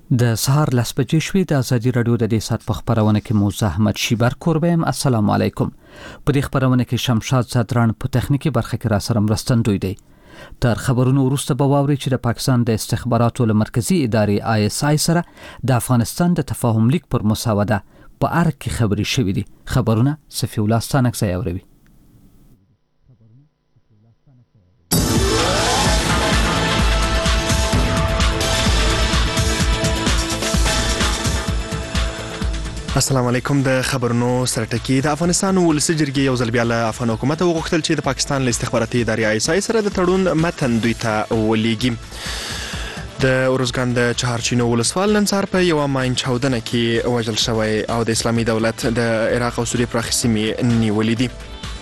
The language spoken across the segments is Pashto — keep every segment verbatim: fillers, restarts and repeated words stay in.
د سهار لس بجې شوې. د ازادي راډیو د دې ساعت په خبرونه کې مو زحمت شیبر کوربه یم. السلام علیکم. په دې خبرونه کې شمشاد زادران په تخنیکی برخه کې را سره مرستندوی دی. تر خبرونو وروسته به واوري چې د پاکستان د استخباراتو له مرکزی ادارې آی اس آی سره د افغانستان د تفاهم لیک پر مسوده په اړه کې خبري شوې دي. خبرونه صفی الله ستانک ځای اوروي. السلام علیکم. د خبرونو سرټکی. د افغانستان ولسي جرګې یو ځل بیا له افغان حکومت وغوښتل چې د پاکستان له استخباراتي ادارې آی اس آی سره د تړون متن دوی ته ولیږي. د اورزګان د چهارچینو ولسوال نن سهار په یوه ماین چاودنه کې وژل شوی او د اسلامي دولت د عراق او سوریې پراخې سیمې نیولې دي.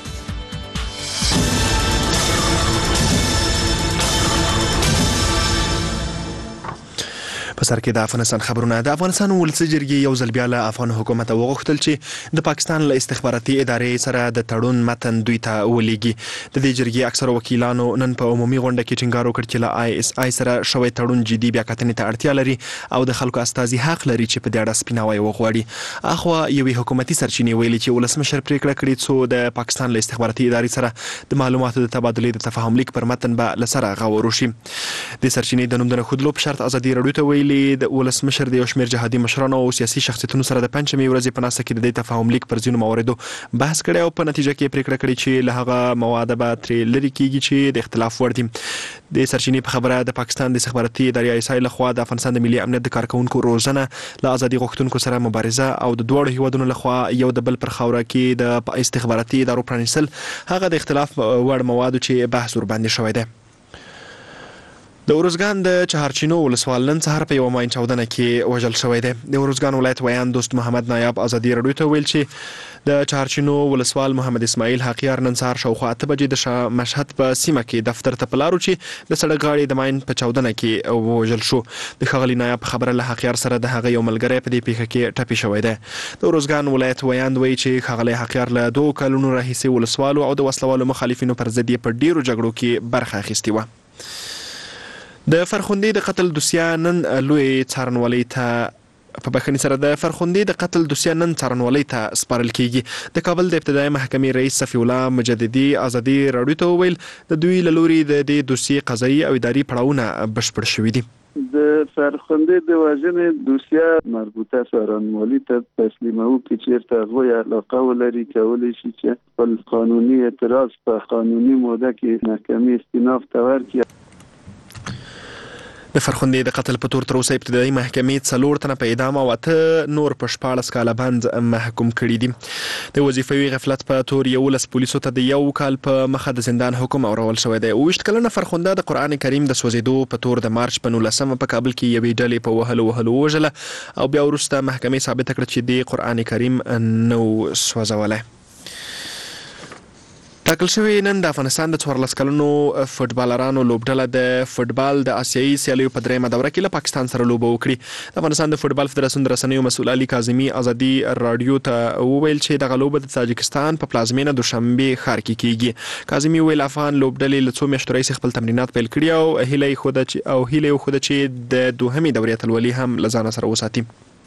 په سر کې د افغانستان خبرونه. د افغانستان ولسي جرګې یو ځل بیا له افغان حکومت وغوښتل چې د پاکستان له استخباراتي ادارې سره د تړون متن دوی ته ولیږي. د دې جرګې اکثره وکیلانو نن په عمومي غونډه کې ټینګار وکړ چې له آی اس آی سره شوی تړون جدي بیا کتنې ته اړتیا لري او د خلکو استازي حق لري چې په دې اړه سپیناوی وغواړي. اخوا یوې حکومتي سرچینې ویلي چې ولسمشر پریکړه کړې څو د پاکستان له استخباراتي ادارې سره د معلوماتو د تبادلې د تفاهم لیک پر متن به لسره غور وشي. د سرچینې د نوم د خودلو په شرط ازادي راډیو ته ویلي د ولسمشر د یو شمېر جهادي مشرانو او سیاسي شخصیتونو سره د پنځمې ورځې په ناسته کې د دې تفاهم لیک پر ځینو مواردو بحث کړی او په نتیجه کې پریکړه کړې چې له هغه مواد به ترې لرې کیږي چې د اختلاف وړ دي. د سرچینې په خبره د پاکستان د استخباراتي ادارې آی اس آی لخوا د افغانستان د ملي امنیت د کارکونکو روزنه له ازادي غوښتونکو سره مبارزه او د دوړو هیوادونو لخوا یو د بل پر خاوره کې د استخباراتي ادارو پرانیستل هغه د اختلاف وړ موادو چې بحث ور باندې شوی دی. د اورزګان د چهارچینو ولسوال نن سهار په یوه ماین چاودنه کې وژل شوی دی. د اورزګان ولایت ویان دوست محمد نایاب ازادي راډیو ته ویل چې د چهارچینو ولسوال محمد اسماعیل حقیار نن سهار شاوخوا اته بجې د مشهد په سیمه کې دفتر ته په لارو چې د سړک غاړې د ماین په چاودنه کې وژل شو. د ښاغلي نایاب خبره له حقیار سره د هغه یو ملګری په دې پیښه کې ټپي شوی دی. د اورزګان ولایت ویان وایي چې ښاغلی حقیار له دوه کلونو راهیسې ولسوالو او د وسلوالو مخالفینو پر ضد یې په ډیرو جګړو کې برخه اخیستې وه. د فرخندې د قتل دوسیه نن لوی څارنوالۍ ته په بخښنې سره د فرخندې د قتل دوسیه نن څارنوالۍ ته سپارل کیږي. د کابل د ابتدایي محکمې رئیس صفی الله مجددي ازادي راډیو ته وویل د دوی له لوري د دې دوسیې قضایي او اداري پړاوونه بشپړ شوي دي. د فرخندې د وژنې دوسیه مربوطه څارنوالۍ ته تسلیموو چې چیرته هغوی علاقه ولري کولی شي چې خپل قانوني اعتراض په قانوني موده کې محکمې استیناف ته ورکړي. د فرخندې د قتل په تور تر اوسه ابتدایي محکمې څلور تنه په اعدام او اته نور په شپاړس کاله بند محکوم کړي دي. د وظیفوي غفلت په تور یولس پولیسو ته د یو کال په مخه د زندان حکم اورول شوی دی. اوویشت کلنه فرخنده د قرآن کریم د سوځېدو په تور د مارچ په نولسمه په کابل کې یوې ډلې په وهلو وهلو ووژله او بیا وروسته محکمې ثابته کړه چې د قرآن کریم نه و سوځولی. ټاکل شوی نن د افغانستان د څوارلس کلنو فوټبالرانو لوبډله د فوټبال د آسیایي سیالیو په دریمه دوره کې له پاکستان سره لوبه وکړي. د افغانستان د فوټبال فدراسیون د رسنیو مسؤل علي کاظمي ازادي راډیو ته وویل چې دغه لوبه د تاجکستان په پلازمینه دوشنبه ښار کې کیږي. کاظمي ویل افغان لوبډلې له څو میاشتو راهیسې خپل تمرینات پیل کړي او هیله یې خوده چې او هیله یې خوده چې د دوهمې دورې اتلولي هم له ځانه سره وساتي.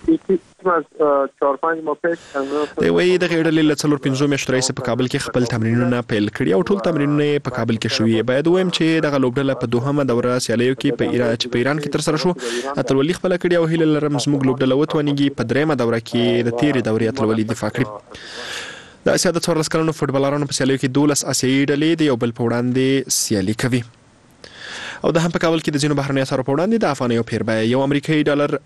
دی وایي دغه ډلې له څلور پنځو میاشتو راهیسې په کابل کې خپل تمرینونه پیل کړي او ټول تمرینونه یې په کابل کې شوي. باید ووایم چې دغه لوبډله په دوهمه دوره سیالیو کې په ایران چې په ایران کې ترسره شو اتلولي خپله کړې او هیله لرم زموږ لوبډله وتوانیږي په دریمه دوره کې د تېرې دورې اتلولي دفاع کړي. د اسیا د څوارلس کلنو فوټبالرانو په سیالیو کې دولس اسیایي ډلې د یو بل په وړاندې سیالي کوي. او د هم په کابل کې د ځینو بهرنیو اسعارو په وړاندې د افغانیو پیر بیه یو امریکایي ډالر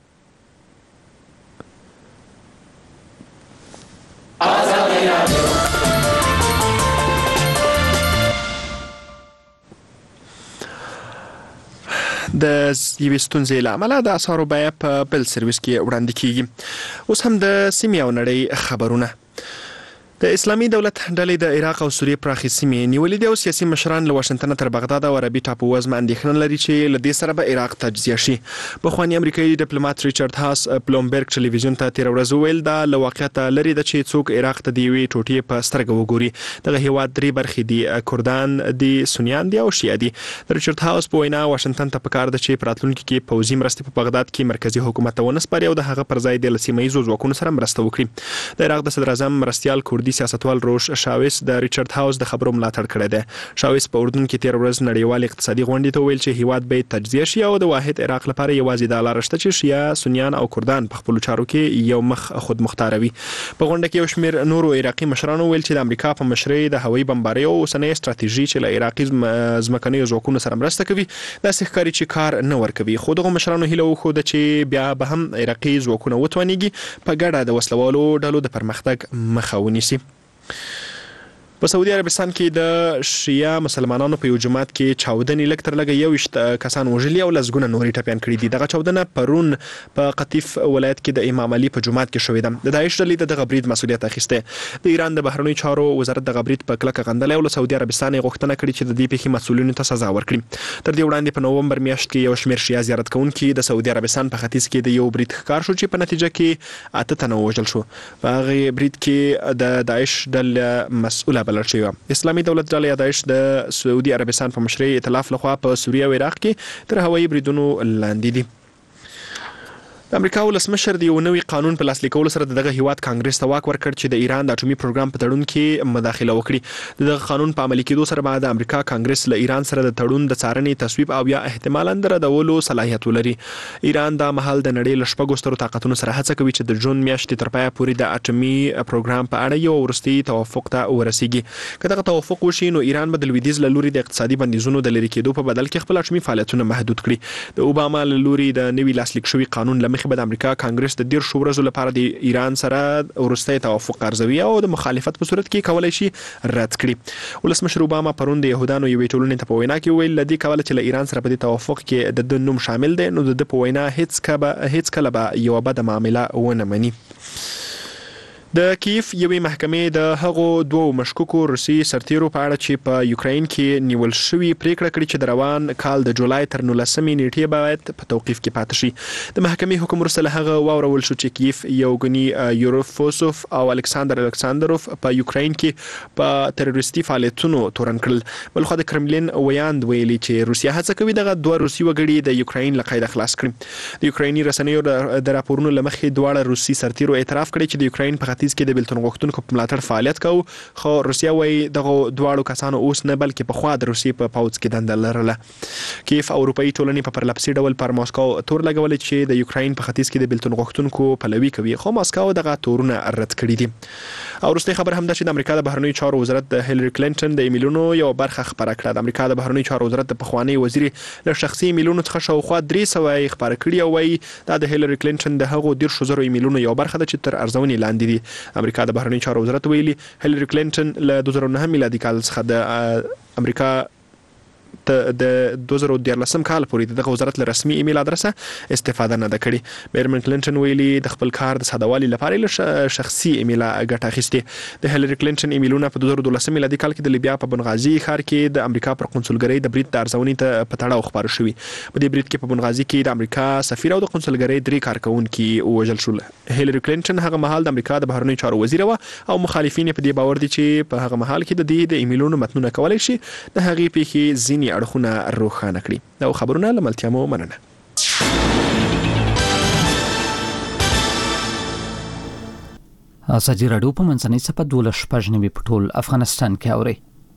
د یوې ستونزې له امله د اسعارو بیه په بل سرویس کې وړاندې کیږي. اوس هم د سیمې او نړۍ خبرونه. د اسلامي دولت ډلې د عراق او سوریې پراخي سیمې نیولې دي او سیاسي مشران له واشنگټن تر بغداد او عربي ټاپو وزم اندېښنه لري چې له دې سره به عراق تجزیه شي. بخوانی امریکایي ډیپلوماټ ریچارډ هاس بلومبرګ ټلویزیون ته تیر ورځ ویل دا له واقعیت لري د چې څوک عراق ته دی وی ټوټې په سترګه وګوري. دغه هیواد درې برخې دي، کردان دي، سنیان دي او شیعه دي. ریچارډ هاس په وینا واشنگټن ته پکار ده چې پراتلونکو کې پوځي مرستې په بغداد کې مرکزی حکومت ته ونسپاري او د هغه پر ځای د سیمایي ځواکونو سره مرسته وکړي. د عراق د صدر اعظم مرستيال کوردي سیاستوال روش شاویس د ریچارډ هاوس د خبرو ملاتړ کړی دی. شاویس په اردن کې تیر ورځ نړیوال اقتصادي غونډې ته ویل چې هیواد به تجزیه شي او د واحد عراق لپاره یوازې د لار شته چې شیعه، سنیان او کردان په خپل چارو کې یو مخ خود مختار وي. په غونډه کې یو شمېر نورو عراقي مشرانو ویل چې د امریکا په مشرۍ د هوایي بمبارۍ او اوسنۍ ستراتیژي چې له عراقي ځمکنیو ځواکونو سره مرسته کوي داسې ښکاري چې کار نه ورکوي. خو دغه مشرانو هیله وښوده چې بیا به هم عراقي ځواکونه وتوانیږي په ګډه د وسلوالو ډلو د پرمختګ مخه ونیسي. په سعودي عربستان کې د شیعه مسلمانانو په یو جماعت کې چاودنې لږ تر لږه یوویشت کسان وژلي او لسګونه نورې ټپیان کړي دي. دغه چاودنه پرون په قطیف ولایت کې د امام علي په جماعت کې شوې ده. د داعش ډلې د دغه برید مسؤلیت اخیسته. د ایران د بهرنیو چارو وزارت دغه برید په کلکه غندلی او له سعودي عربستان غوښتنه کړې چې د دې پیښې مسؤلینو ته سزا ورکړي. تر دې وړاندې په نومبر میاشت کې یو شمېر شیعه زیارت کوونکي د سعودي عربستان په ختیځ کې د یو برید ښکار شو چې په نتیجه کې اته تنه وژل شو. په هغه برید کې د داعش ډلې مسؤله بلل شوې. اسلامي دولت ډلې داعش د سعودي عربستان په مشرۍ ائتلاف لخوا په سوریه او عراق کې تر هوایي بریدونو لاندې دي. د امریکا ولسمشر د یو نوي قانون په لاسلیک کولو سره دغه هیواد کانګرس ته واک ورکړ چې د ایران د اټومي پروګرام په تړون کې مداخله وکړي. دغه قانون په عملي کېدو سره بعد د امریکا کانګرس له ایران سره د تړون د څارنې تصویب او یا احتمالاً د ردولو صلاحیت ولري. ایران د مهال د نړۍ له شپږو سترو طاقتونو سره هڅه کوي چې د جون میاشتې تر پایه پورې د اټومي پروګرام په اړه یو وروستي توافق ته ورسیږي. که دغه توافق وشي نو ایران به د لویدیځ له لوري د اقتصادي بندیزونو د لرې کېدو په بدل کې خپل اټومي فعالیتونه محدود کړي. د اوباما له لوري د نوي لاسلیک شوي قانون له مخې به د امریکا کانګرس د ډیر شو ورځو لپاره د ایران سره ورستۍ توافق ارزوي او د مخالفت په صورت کې کولای شي رد کړي. ولسمشر اوباما پرون د يهودانو یوې ټولنې ته په وینا کې ویل لدی کوله چې له ایران سره په دې توافق کې د نوم شامل دی نو د په وینا هیڅ کله هیڅ کله به یو بد معامله ونه مني. د کیف یوې محکمې د هغو دوو مشکوکو روسي سرتیرو په اړه چې په یوکرين کې نیول شوي پریکړه کړې چې د روان کال د جولای تر نولسمې نیټې باید په توقیف کې پاتې شي. د محکمې حکم وروسته له هغه واورول شو چې کیف یوګني یوروفوسوف او الکساندر الکساندروف په یوکرين کې په تروریستي فعالیتونو تورن کړل. بلخو د کرملین ویاند ویلي چې روسیا هڅه کوي دغه دوه روسي وګړي د یوکرين له قید خلاص کړي. د یوکريني رسنیو د راپورونو لمخې دواړه روسي سرتیرو اعتراف کړی چې د یوکرين په ختیځ کې د بلتون غوښتونکو په ملاتړ فعالیت کوي. خو روسیا وايي دغه دواړو کسانو اوس نه بلکې په خوا د روسي په پاوځ کې دنده لرله. کیف اروپאי ټولنې په پرلپسې ډول پر ماسکو تور لګولې چې د یوکرين په ختیځ کې د بلتون غوښتونکو پلوي کوي خو ماسکو دغه تورونه رد کړي دي. او وروستي خبر هم دا چې د امریکا د بهرنیو چارو وزارت د هیلری کلینټن د ایمیلونو یو برخه خبره کړه. د امریکا د بهرنیو چارو وزارت د پخوانی وزیر له شخصي ایمیلونو څخه شاوخوا درې سوه یې خبره کړي او وايي دا د هیلری کلینټن د هغو ډیر شو زرو ایمیلونو یو برخه ده چې تر ارزونې لاندې دي. امریکا د بهرنیو چارو وزارت ویلي هیلری کلینټن له دوه زره نهه میلادي کال څخه د امریکا د دوه زره دیارلسم کال پورې دغه وزارت له رسمي ایمیل ادرسه استفاده نه ده کړې. میرمن کلینټن ویلي د خپل کار د سادهوالي لپاره له شخصي ایمیل ګټه اخیستې. د هیلری کلینټن ایمیلونه په دوه زره دولسم میلادي کال کې د لیبیا په بنغازي ښار کې د امریکا پر قونسلګرۍ د برید د ارزونې ته په تړاو خبرو شوي. په دې برید کې په بنغازي کې د امریکا سفیر او د قونسلګرۍ درې کارکونکي وژل شول. هیلری کلینټن هغه مهال د امریکا د بهرنیو چارو وزیر و او مخالفین په دې باور دي چې په هغه مهال کې د دې د ایمیلونو متنونه کولای شي د هغې پیښې ځینې اړخونه روښانه کړي. دا خبرونه له ملتیا مو مننه. ازادي راډیو په منځنۍ صفحه دولس شپږ نوي په ټول افغانستان کې اوري.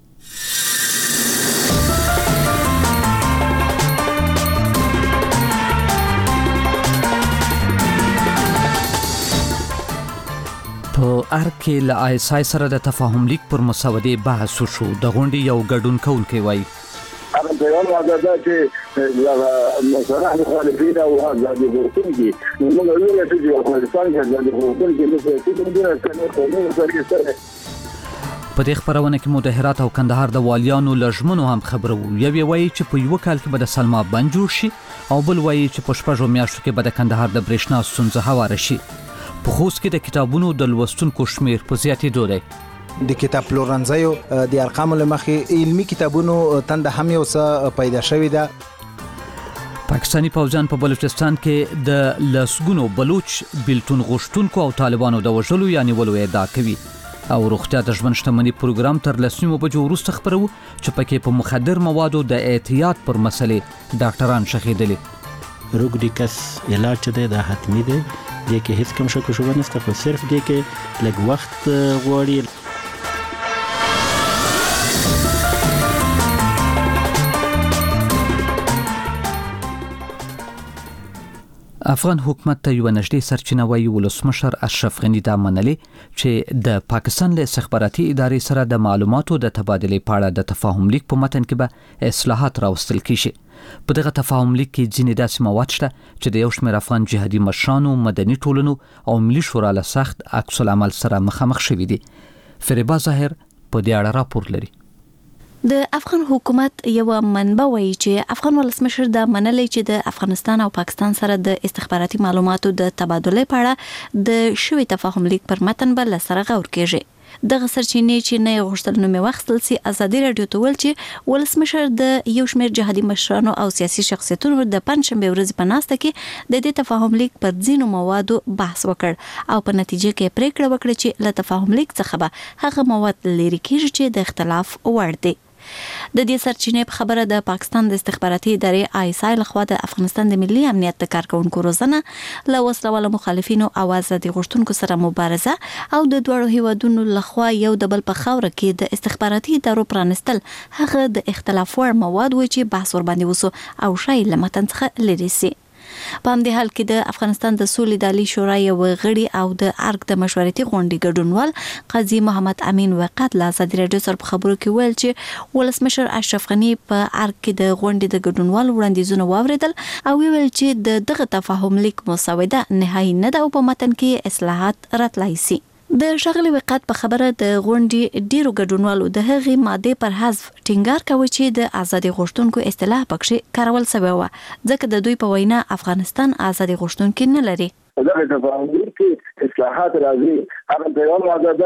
په ارګ کې له آی اس آی سره د تفاهم لیک پر مسودې بحث وشو. د غونډې یو ګډون کوونکی وایي هغه پیغام راځي چې مثلا مخالفین او ازادي غوښتونکي موږ ویل چې افغانستان کې ازادي غوښتونکي نو څه کومه کنه کومه سره سره په دې خبرونه کې مدهرات او کندهار د والیانو لژمنو هم خبرو. یو وایي چې په یو کال کې به د سلما بند جوړ شي او بل وایي چې په شپږو میاشتو کې به د کندهار د برېښنا ستونزه هواره شي. په خوست کې د کتابونو د لوستونکو شمیر په زیاتېدو دی. د کتاب پلورنځیو د ارقامو لمخې علمي کتابونو تند هم یو څه پیدا شوی ده. پاکستانی پوځیان په بلوچستان کې د لسګونو بلوچ بیلتون غوښتونکو او طالبانو د وژلو یا نیولو ادعا کوي او روغتیا د ژوند شتمنۍ پروګرام تر لسمو بجو وروسته خبرو چې پکې په مخدر موادو د احتیاط پر مسلې ډاکټران شخیدلي. روګډیکس علاج دی دا حتمی دی، دې کې هیڅ کوم شک او شبهه نشته، خو صرف دې کې لږ وخت غواړي. افغان حکومت ته یو نږدې سرچینه وایي ولسمشر اشرف غنی دا منلي چې د پاکستان له استخباراتي ادارې سره د معلوماتو د تبادلې په اړه د تفاهم لیک په متن کې به اصلاحات راوستل کیږي. په دغه تفاهم لیک کې ځینې داسې مواد شته چې د یو شمېر افغان جهادي مشرانو، مدني ټولنو او ملي شورا له سخت عکس العمل سره مخامخ شوي دي. فریبا ظاهر په دې اړه راپور لري. د افغان حکومت یو منبع وایي چې افغان ولسمشر د منلې چې د افغانستان او پاکستان سره د استخباراتي معلوماتو د تبادلې په اړه د شوی تفاهم لیک پر متن بل سره غور کیږي. دغه سرچینې چې نه غوښتل نو مې وختل سي ازادي رادیو ته ول چې ولسمشر د یو شمېر جهادي مشرانو او سیاسي شخصیتونو د پنځشنبه ورځ په ناسته کې د دې تفاهم لیک پر ځینو موادو بحث وکړ او په نتیجه کې پریکړه وکړه چې له تفاهم لیک څخه به هغه مواد لري کیږي چې د اختلاف وړ دي. د دې سرچینې په خبره د پاکستان د استخباراتي ادارې آی اس آی لخوا د افغانستان د ملي امنیت د کارکونکو روزنه له وسلوالو مخالفینو او آزادي غوښتونکو سره مبارزه او د دوړو هیوادونو لخوا یو د بل په خاوره کې د استخباراتي ادارو پرانستل هغه د اختلاف وړ مواد و چې بحث ور باندې وسو او شای لمتن څخه لري سي. په همدې حال کې د افغانستان د سولې د عالی شورا یو غړي او د ارګ د مشورتي غونډې ګډونوال قاضي محمد امین وقات له ازادي رادیو سره په خبرو کې ویل چې ولسمشر اشرف غنی په ارګ کې د غونډې د ګډونوال وړاندیزونه واوریدل او ویل چې د دغه تفاهم لیک مسوده نهایی نه ده او په متن کې اصلاحات راتلای سي. د شغلي وقات په خبره د غونډې ډیرو ګډونوالو د هغې ماده پر حذف ټینګار کوي چې د ازادي غوښتونکو اصطلاح پکې کارول شوی و ځکه د دوی په وینا افغانستان ازادي غوښتونکو نه لري. دغه تفاهم کې اصلاحات راځي. هغه د یو ماده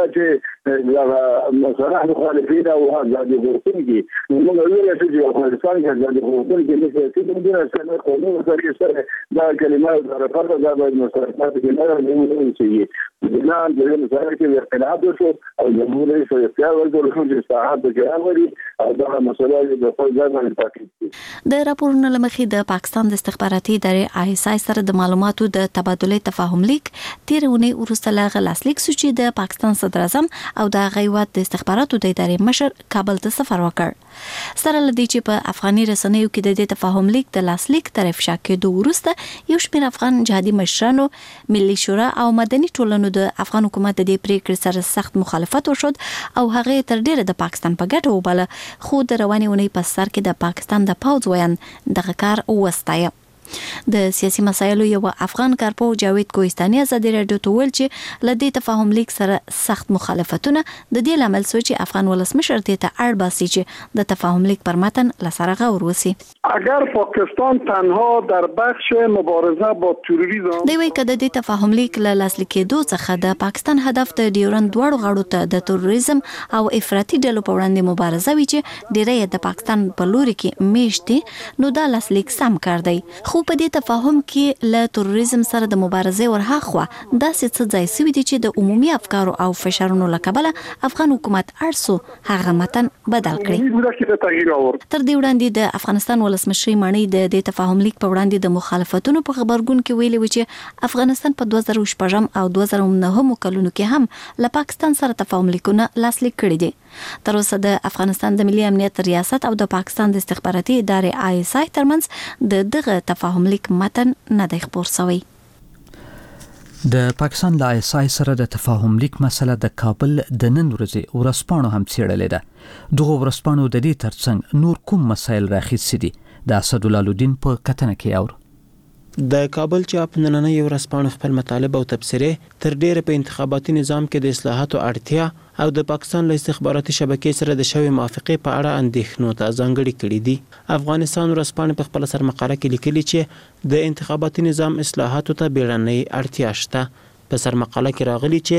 چې مثلا مخالفین او ازادي غوښتونکو موږ ویل چې افغانستان کې ازادي غوښتونکو نه سي چې موږ سره قانون سره سره دا کلمه د فرض د مصالحات کې نه موجود شي. بنا د دې سره کې اختلاف وشو او جمهوریت سره اختیار ورکړل شو چې اصلاحات وکړي او دا مسله د خپل ځای باندې پاتې. د راپورونو لمخې د پاکستان د استخباراتي ادارې آی اس آی سره د معلوماتو د تبادلې تفاهم لیک تیرونه ورسته لاغه لاسلیک سو چې د پاکستان صدر اعظم او د غیوات د استخباراتو د ادارې مشر کابل ته سفر وکړ. سره لدی چې په افغاني رسنیو کې د دې تفاهم لیک د لاسلیک طرف شاکې دوه ورسته یو شمېر افغان جهادي مشرانو، ملي شورا او مدني ټولنو د افغان حکومت د دې پریکړې سره سخت مخالفت وشود او هغه تر ډیره د پاکستان په ګټه وباله، خو د رواني ونې په سر کې د پاکستان د پوځ ویان دغه کار وستایه. د سیاسي مسایلو یو افغان کارپو جاوید کوهستاني ازادي رادیو ته ویل چې لدې تفاهم لیک سره سخت مخالفتونه د دې لامل سو چې افغان ولسمشر ته اړ باسي چې د تفاهم لیک پر متن لسره غور وسی. اگر پاکستان تنها در بخش مبارزه با تروریسم دوی کده د تفاهم لیک له لاسلیکېدو څخه د پاکستان هدف د ډیورند دوړو غاړو ته د تروریسم او افراطي ډلو په وړاندې مبارزه وی چې ډیره د پاکستان په لوري کې میشتي نو دا لاسلیک سم کار دی. خو په دې تفاهم کې له تروریسم سره د مبارزې ورهاخوا داسې څه ځای سوي دي چې د عمومي افکارو او فشارونو له کبله افغان حکومت ارسو هغه متن بدل کړي. تر دې وړاندې د افغانستان ولسمشر مانی د دې تفاهم لیک په وړاندې د مخالفتونو په خبرګون کې ویلي و چې افغانستان په دوه زره شپږم او دوه زره نهم کلونو کې هم له پاکستان سره تفاهم لیکونه لاسلیک کړي دي. تر اوسه د افغانستان د ملي امنیت ریاست او د پاکستان د استخباراتي ادارې آی اس آی ترمنځ د دغه تفاهم لیک متن نه دی خبر شوی. د پاکستان له آی اس آی سره د تفاهم لیک مسله د کابل د نن ورځې ورسپانو هم څېړلې ده. دغه ورسپانو د دې ترڅنګ نور کوم مسایل راخیستي دي د اسدالله په کتنه کې اور. د کابل چاپ نننۍ ورځپاڼه خپل مطالب او تبصرې تر ډیره په انتخاباتي نظام کې د اصلاحاتو اړتیا او د پاکستان له استخباراتي شبکې سره د شوی موافقې په اړه اندېښنو ته ځانګړي کړي دي. افغانستان ورځپاڼه په خپل سرمقاله کې لیکلي چې د انتخاباتي نظام اصلاحاتو ته بیړنۍ اړتیا شته. په سرمقاله کې راغلي چې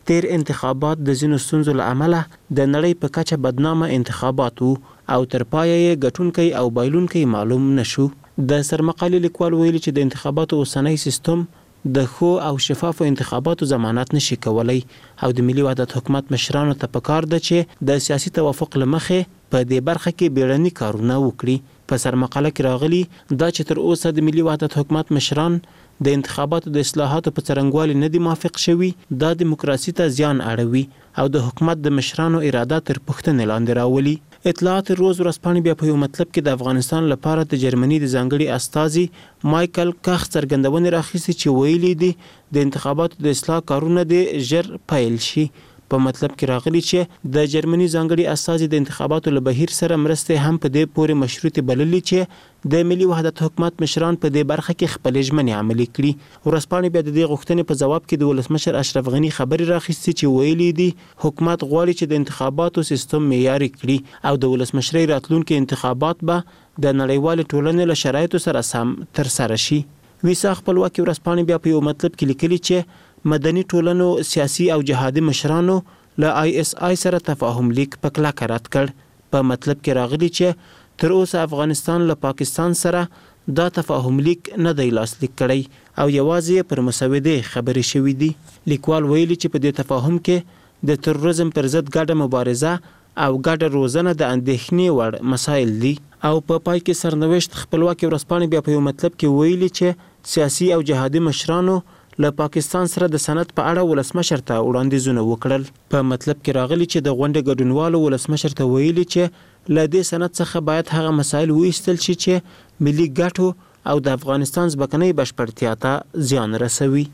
تیر انتخابات د ځینو ستونزو له امله د نړۍ په کچه بدنامه انتخابات وو او تر پایه یې ګټونکی او بایلونکی معلوم نشو. د سرمقالې لیکوال ویلي چې د انتخاباتو اوسنی سیستم د خو او شفافو انتخاباتو ضمانت نشي کولای او د ملي وحدت حکومت مشرانو ته پکار ده چې د سیاسي توافق لمخې په دې برخه کې بیړني کارونه وکړي. په سرمقاله کې راغلي دا چې تر اوسه د ملي وحدت حکومت مشران د انتخاباتو د اصلاحاتو په څرنګوالي نه دي موافق شوي. دا دیموکراسي ته زیان اړوي او د حکومت د مشرانو اراده تر پوښتنې لاندې راولي. اطلاعات روز ورځپاڼې بیا په یو مطلب کې د افغانستان لپاره د جرمني د ځانګړي استازي مایکل کاخ څرګندونې راخیستې چې ویلي دي د انتخاباتو د اصلاح کارونه د ژر پیل شي. په مطلب کې راغلي چې د جرمني ځانګړي استازي د انتخاباتو له بهیر سره مرسته هم په دې پورې مشروطه بللي چې د ملي وحدت حکومت مشران په دې برخه کې خپل ژمنې عملي کړي. ورځپاڼې بیا د دې غوښتنې په جواب کې د ولسمشر اشرف غنی خبري راخیستې چې ویلي دي حکومت غواړي چې د انتخاباتو سیستم معیاري کړي او د ولسمشرۍ راتلونکي انتخابات به د نړیوال ټولنې له شرایطو سره سم تر سره شي. ویسا خپلواکي ورځپاڼې بیا په یو مطلب کې لیکلي چې مدني ټولنو سیاسي او جهادي مشرانو له آی اس آی سره تفاهم لیک په کلکه رد کړ. په مطلب کې راغلي چې تر اوسه افغانستان له پاکستان سره دا تفاهم لیک نه دی لاسلیک کړی او یوازې پر مسودې خبرې شوې دي. لیکوال ویلي چې په دې تفاهم کې د تروریزم پر ضد ګډه مبارزه او ګډه روزنه د اندېښنې وړ مسایل دي. او په پای کې سرنوشت خپلواکي ورځپاڼې بیا په یو مطلب کې ویلي چې سیاسي او جهادي مشرانو له پاکستان سره د سند په اړه ولسمشر ته وړاندیزونه وکړل. په مطلب کې راغلي چې د غونډې ګډونوالو ولسمشر ته ویلي چې له دې سند څخه باید هغه مسایل وایستل شي چې ملي ګټو او د افغانستان ځمکنۍ بشپړتیا ته زیان رسوي.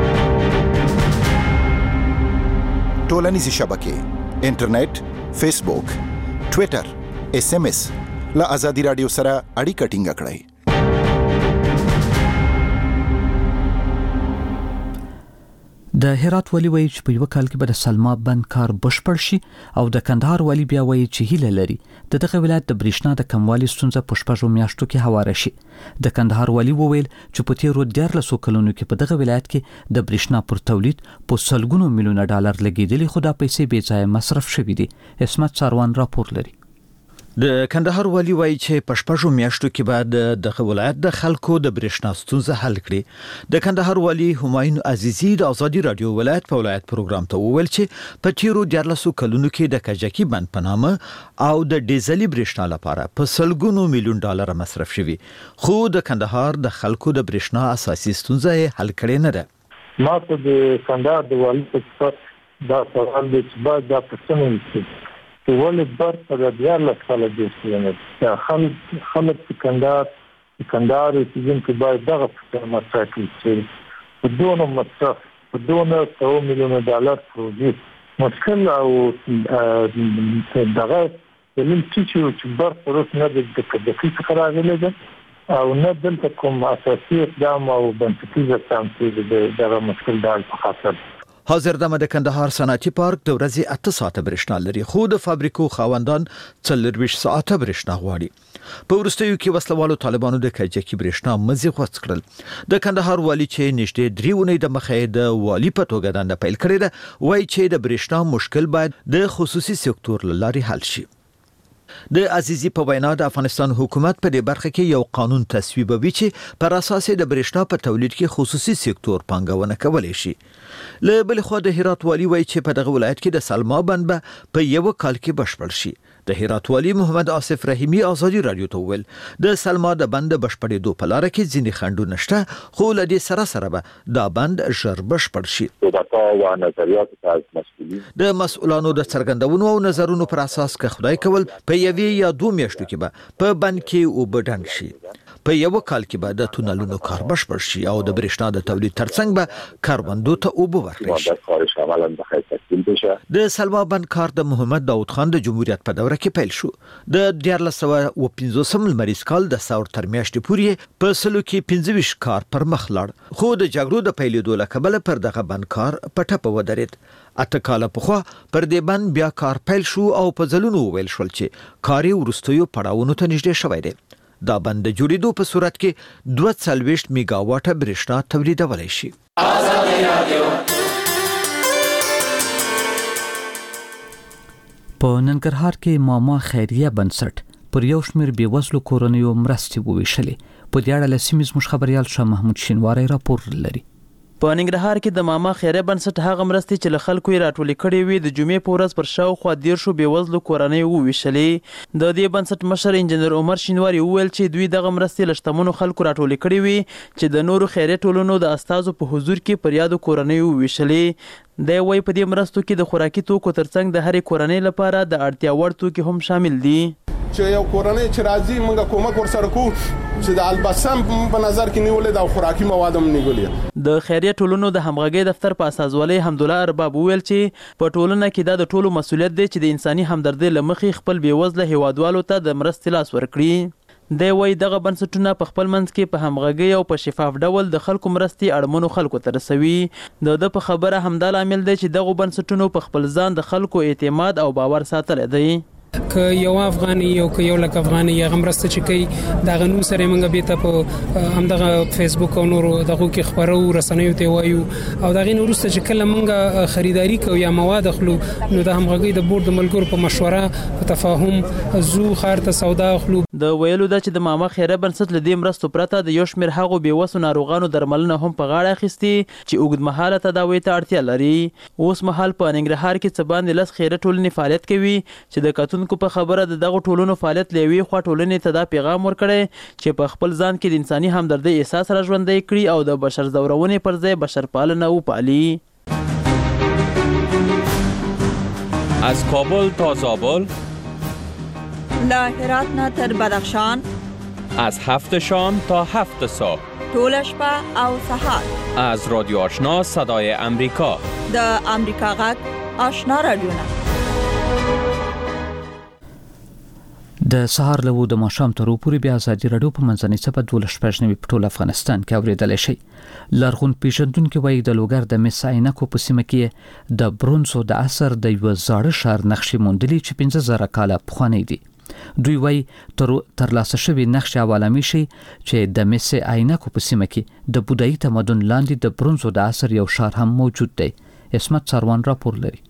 ټولنیزې شبکې انټرنیټ، فیسبوک، ټویټر، اس ام اس له ازادي رادیو سره اړیکه ټینګه کړئ. د هرات والی وایي چې په یو کال کې به د سلما بند کار بشپړ شي او د کندهار والی بیا وایي چې هیله لري د دغه ولایت د برېښنا د کموالي ستونزه په شپږو میاشتو کې هواره شي. د کندهار والی وویل چې په تیرو دیارلسو کلونو کې په دغه ولایت کې د برېښنا پر تولید په سلګونو میلیونه ډالر لګیدلي خو دا پیسې بې ځایه مصرف شوې دي. اسمت ساروان راپور لري. د کندهار والی وایي چې په شپږو میاشتو کې به د ولایت د خلکو د برېښنا ستونزه حل کړي. د کندهار والی همایون عزیزی د ازادي رادیو ولایت په ولایت پروګرام ته وویل چې په تیرو دیارلسو کلونو کې د کجکی بند په نامه او د ډیزلي برېښنا لپاره په سلګونو میلیون ډالر مصرف شوي خو د کندهار د خلکو د برېښنا اساسي ستونزه حل کړي نه ده. ما ته د کندهار د والی په دا سوال د چې دا پښتنه چې ولې برته د دیارلس کاله دوستیانه چې خلک خلک په کندهار په کندهار چې باید دغه څه مطرح کړي چې په دونه مصرف په دونه سو میلیونه ډالر پروژې مشکل او دغه دلیم چې برته روس نه د کډکی څخه راغلی ده او نه دلته کوم اساسي اقدام او بنسټیز اقدام چې دغه مشکل د حل په خاطر. حاضر دمه د کندهار صنعتي پارک د ورځې اته ساعته برېښنا لري خو د فابریکو خاوندان څلرویشت ساعته برېښنا غواړي. په وروستیو کې وسلوالو طالبانو د کجکی برېښنا مزي غوڅ کړل. د کندهار والی چې نږدې درې اونۍ د مخې د والی په توګه دنده پیل کړې ده وایي چې د برېښنا مشکل باید د خصوصي سکتور لاري حل شي. د عزیزی په وینا د افغانستان حکومت په دې برخه کې یو قانون تصویبوي چې پر اساس د برېښنا په تولید کې خصوصي سکتور پانګونه کولی شي. له بل خوا د هرات والی وایي چې په دغه ولایت کې د سلما بند به په یو کال کې بشپړ شي. د هرات والی محمد آصف رحیمی ازادي رادیو ته ویل د سلما د بند بشپړېدو په لار کې ځینې خنډونه شته خو له دې سره سره به دا بند ژر بشپړ شي. د مسؤلانو د څرګندونو او نظرونو پر اساس که خدای کول په یوې یا دوه میاشتو کې به په بند کې اوبه ډنډ شي. په یو کال کې به د تونلونو کار بشپړ شي او د برېښنا د تولید ترڅنګ به کاروندو ته اوبه ورکړي شي. د سلما بند کار د محمد داود خان د جمهوریت په دوره کې پیل شو. د دیارلس سوه او پنځوسم لمریز کال د ساور تر میاشتې پورې په سلو کې پنځه ویشت کار پر مخ لاړ خو د جګړو د پیلېدو له کبله پر دغه بند کار په ټپه ودرېد. اته کاله پخوا پر دې بند بیا کار پیل شو او په ځلونو وویل شول چې کار یې وروستیو پړاوونو ته نږدې شوی دی. دا بند د جوړېدو په صورت کې دوه څلوېښت میگا واټه برېښنا تولیدولی شي. په ننګرهار کې ماما خیریه بنسټ پر یو شمېر بېوزلو کورنیو مرستې وویشلې. په دې اړه له سیمې زموږ خبریال شاه محمود شینواری راپور لري. په ننګرهار کې د ماما خیریه بنسټ هغه مرستې چې له خلکو یې راټولې کړې وي د جمعې په ورځ پر شاوخوا دیرشو بېوزلو کورنیو وویشلې. د دې بنسټ مشر انجینر عمر شینواری وویل چې دوی دغه مرستې له شتمنو خلکو راټولې کړې وي چې د نورو خیریه ټولنو د استازو په حضور کې پر یادو کورنیو وویشلې. دی وایي په دې مرستو کې د خوراکي توکو ترڅنګ د هرې کورنۍ لپاره د اړتیا وړ توکي هم شامل دي. چې یو کورنۍ چې راځي موږ کومک ورسره کوو چې د البسم په نظر کې نیولې د خوراکي مواد هم نیولې. د خیریه ټولنو د همغږۍ دفتر په اساسوالۍ حمدالله ارباب وویل چې په ټولنه کې دا د ټولو مسؤلیت دی چې د انساني همدردۍ له مخې خپل بېوزله هیوادوالو ته د مرستې لاس ورکړي. دی وایي دغه بنسټونه په خپل منځ کې په همغږۍ او په شفاف ډول د خلکو مرستې اړمنو خلکو ته رسوي. د ده په خبره همدا لامل دی چې دغو بنسټونو په خپل ځان د خلکو اعتماد او باور ساتلی دی. که یو افغاني یو که یو لک افغاني یا غمرسته چې کوي دا غنو سره موږ به ته په همدغه فیسبوک او نورو دغه کې خبرو رسنیو ته وایو او دا غین ورسته چې کله موږ خریداري کوو یا مواد اخلو نو د همغږۍ د بورډ د ملګرو په مشوره په تفاهم زو خار ته سودا اخلو. د ویلو دا چې د ماما خیره بنسټ لدې مرستو پرته د یو شمېر هغو بېوسو ناروغانو درملنه هم په غاړه اخیستي چې اوږدمهاله تداوی ته اړتیا لري. اوس مهال په ننګرهار کې څه باندې لس خیره ټولنې فعالیت کوي چې د کتونکو په خبره د دغه ټولنو فعالیت له یوې خوا ټولنې ته دا پیغام ورکړی چې په خپل ځان کې د انساني همدردۍ احساس را ژوندی کړي او د بشر ځورونې پر ځای بشرپالنه وپالي. از کابل تا زابل، له هرات نه تر بدخشان، از هفت شام تا هفت صبح، ټول شپه او سهار، از رادیو آشنا صدای امریکا، د امریکا غږ آشنا رادیو نه. د سهار له د ماښام تر پورې بیا ازادي راډیو په منځنۍ څپه دولس شپږ نوي په ټول افغانستان کې اورېدلی شي. لرغون پیژندونکو وایي د لوګر د مس عینکو په سیمه کې د برونزو د عصر د یو زاړه ښار نقشې موندلې چې پنځه زره کاله پخوانی دي. دوی وایي تر ترلاسه شوي نقشې حوالامي شي چې د مس عینکو په سیمه کې د بودایي تمدن لاندې د برونزو د عصر یو ښار هم موجود دی. اسمت سروان راپور لري.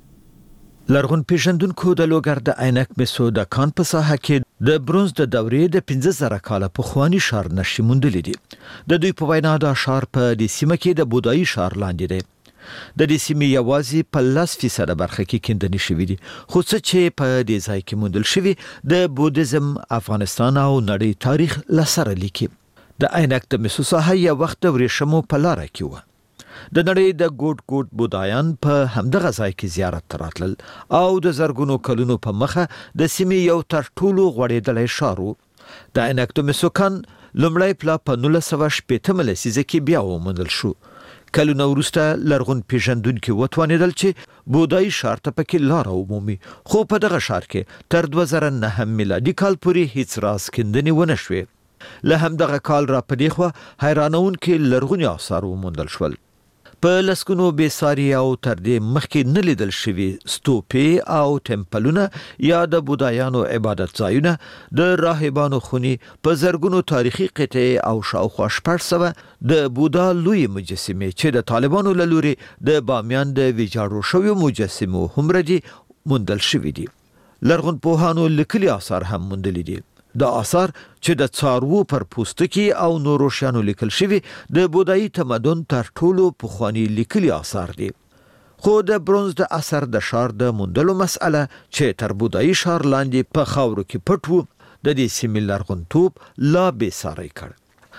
لرغون پیژندونکو د لوګر د عینک مسو د کان په ساحه کې د برونز د دورې د پنځه زره کاله پخوانی ښار نقشې موندلې دي. د دوی په وینا دا ښار په دې سیمه کې د بودایي ښار لاندې دی. د دې سیمې یوازې په لس فیصده برخه کې کیندنې شوي دي، خو څه چې په دې ځای کې موندل شوي د بودیزم، افغانستان او نړۍ تاریخ له سره لیکي. د عینک د مسو ساحه یو وخت د ورېښمو په لاره کې وه. د نړۍ د ګوټ ګوټ بودایان په همدغه ځای کې زیارت ته راتلل او د زرګونو کلونو په مخه د سیمې یو تر ټولو غوړېدلی ښار و. د عینک د مسو کان لومړی پلا په نولس سوه شپېتمه لسیزه کې بیا وموندل شو. کلونه وروسته لرغون پیژندونکي وتوانېدل چې بودایي ښار ته پکې لاره ومومي، خو په دغه ښار کې تر دوه زره نهم میلادي کال پورې هیڅ راز کیندنې ونه شوې. له همدغه کال را په دې خوا حیرانونکي لرغوني آثار وموندل شول. په لسګونو بېساري او تر دې مخکې نه لیدل شوي ستوپې او ټمپلونه یا د بودایانو عبادت ځایونه، د راهبانو خونې، په زرګونو تاریخي قطعې او شاوخوا شپږ سوه د بودا لوی مجسمې چې د طالبانو له لورې د بامیان د ویجاړو شویو مجسمو هومره موندل شوي دي. لرغون پوهانو لیکلي آثار هم موندلي دي. دا آثار چې د څاروو پر پوستکي او نورو شیانو لیکل شوي د بودایي تمدن تر ټولو پخواني لیکلي آثار دي. خو د برونز د عصر د ښار د موندلو مسئله چې تر بودایي ښار لاندې په خاورو کې پټ و د دې سیمې لرغونتوب لا بېساری کړ.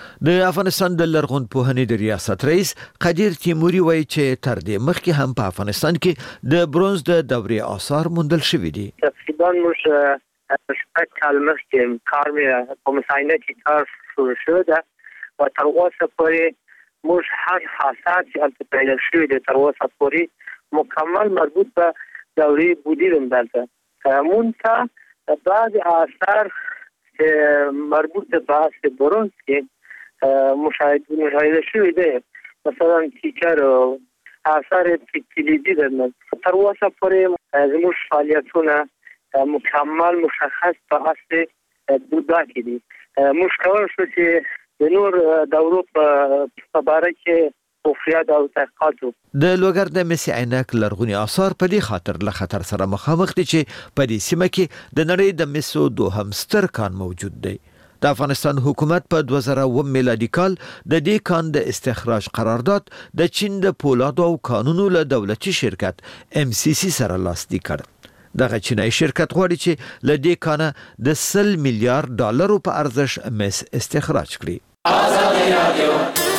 د افغانستان د لرغون پوهنې د ریاست رئیس قدیر تیموري وایي چې تر دې مخکې هم په افغانستان کې د برونز د دورې آثار موندل شوي دي. تقریبا موږ شپږ کال مخکې کار مې په مصاینه کې کار شروع شوی ده و تر اوسه پورې موږ هر حساسات چې هلته پیدا شوي دي تر اوسه پورې مکمل مربوط به دورې بودیزم دلته. مونږ ته بعضې آثار چې مربوط به عصر برونز کې مشاهده شوي دي، مثلا تیکر او آثار کلیدي درنه. تر اوسه پورې زموږ فعالیتونه مکمل مشخص په عصر بودا کې دي. موږ کولی شو چې د نور دورو په باره کې حفریات او تحقیقات. د لوګر د مسی عینک لرغونی آثار په دې خاطر له خطر سره مخامخ دي چې په دې سیمه کې د نړۍ د مسو دوهم ستر کان موجود دی. د افغانستان حکومت په دوه زره اووه میلادي کال د دې کان د استخراج قرارداد د چین د پولادو او کانونو له دولتي شرکت ام سی سی سره لاسلیک کړ. دغه چینایي شرکت غواړي چې له دې کانه د سل میلیارډ ډالرو په ارزش مس استخراج کړي. آزادي رادیو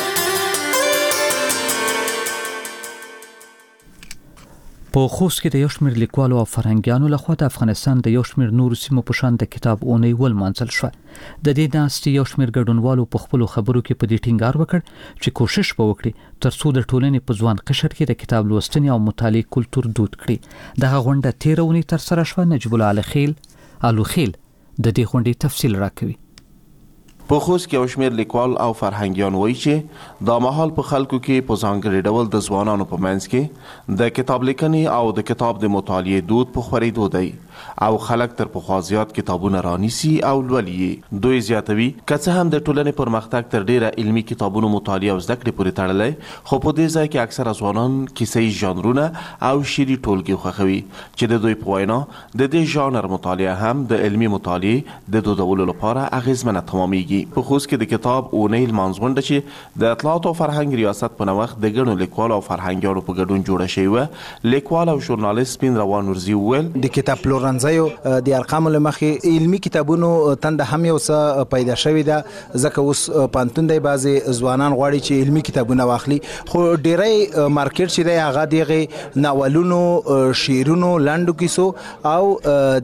په خوست کې د یو شمېر لیکوالو او فرهنګیانو لخوا د افغانستان د یو شمېر نورو سیمو په شان د کتاب اونۍ ولمانځل شوه. د دې ناستې یو شمېر ګډونوالو په خپلو خبرو کې په دې ټینګار وکړ چې کوشش به وکړي ترڅو د ټولنې په ځوان قشر کې د کتاب لوستنې او مطالعې کلتور دود کړي. دغه غونډه تېره اونۍ ترسره شوه. نجیب الله الخیل الوخیل د دې غونډې تفصیل راکوي. په خوست کې یو شمېر لیکوال او فرهنګیان وایي چې دا مهال په خلکو کې په ځانګړي ډول د ځوانانو په منځ کې د کتاب لیکنې او د کتاب د مطالعې دود په خورېدو دی او خلک تر پخوا زیات کتابونه رانیسي او لولي. دوی زیاتوي که څه هم د ټولنې پرمختګ تر ډیره علمي کتابونو مطالعه او زده کړې پورې تړلی، خو په دې ځای کې اکثره ځوانان کیسې ژانرونه او شعري ټولګې خوښوي چې د دوی په وینا د دې ژانر مطالعه هم د علمي مطالعې د دودولو لپاره اغیزمنه تمامېږي. په خوست کې د کتاب اونۍ لمانځغونډه چې د اطلاعات او فرهنګ ریاست په نوښت د ګڼو لیکوالو او فرهنګیانو په ګډون جوړه شوې وه. لیکوال او ژورنالیست سپین روان نورزي وویل د کتاب پلورنځیو د ارقامو له مخې علمي کتابونو تنده هم یو څه پیدا شوې ده، ځکه اوس پانتون دی بعضې ځوانان غواړي چې علمي کتابونه واخلي، خو ډیری مارکیټ چې دی هغه دغې ناولونو، شعرونو، لنډو کیسو او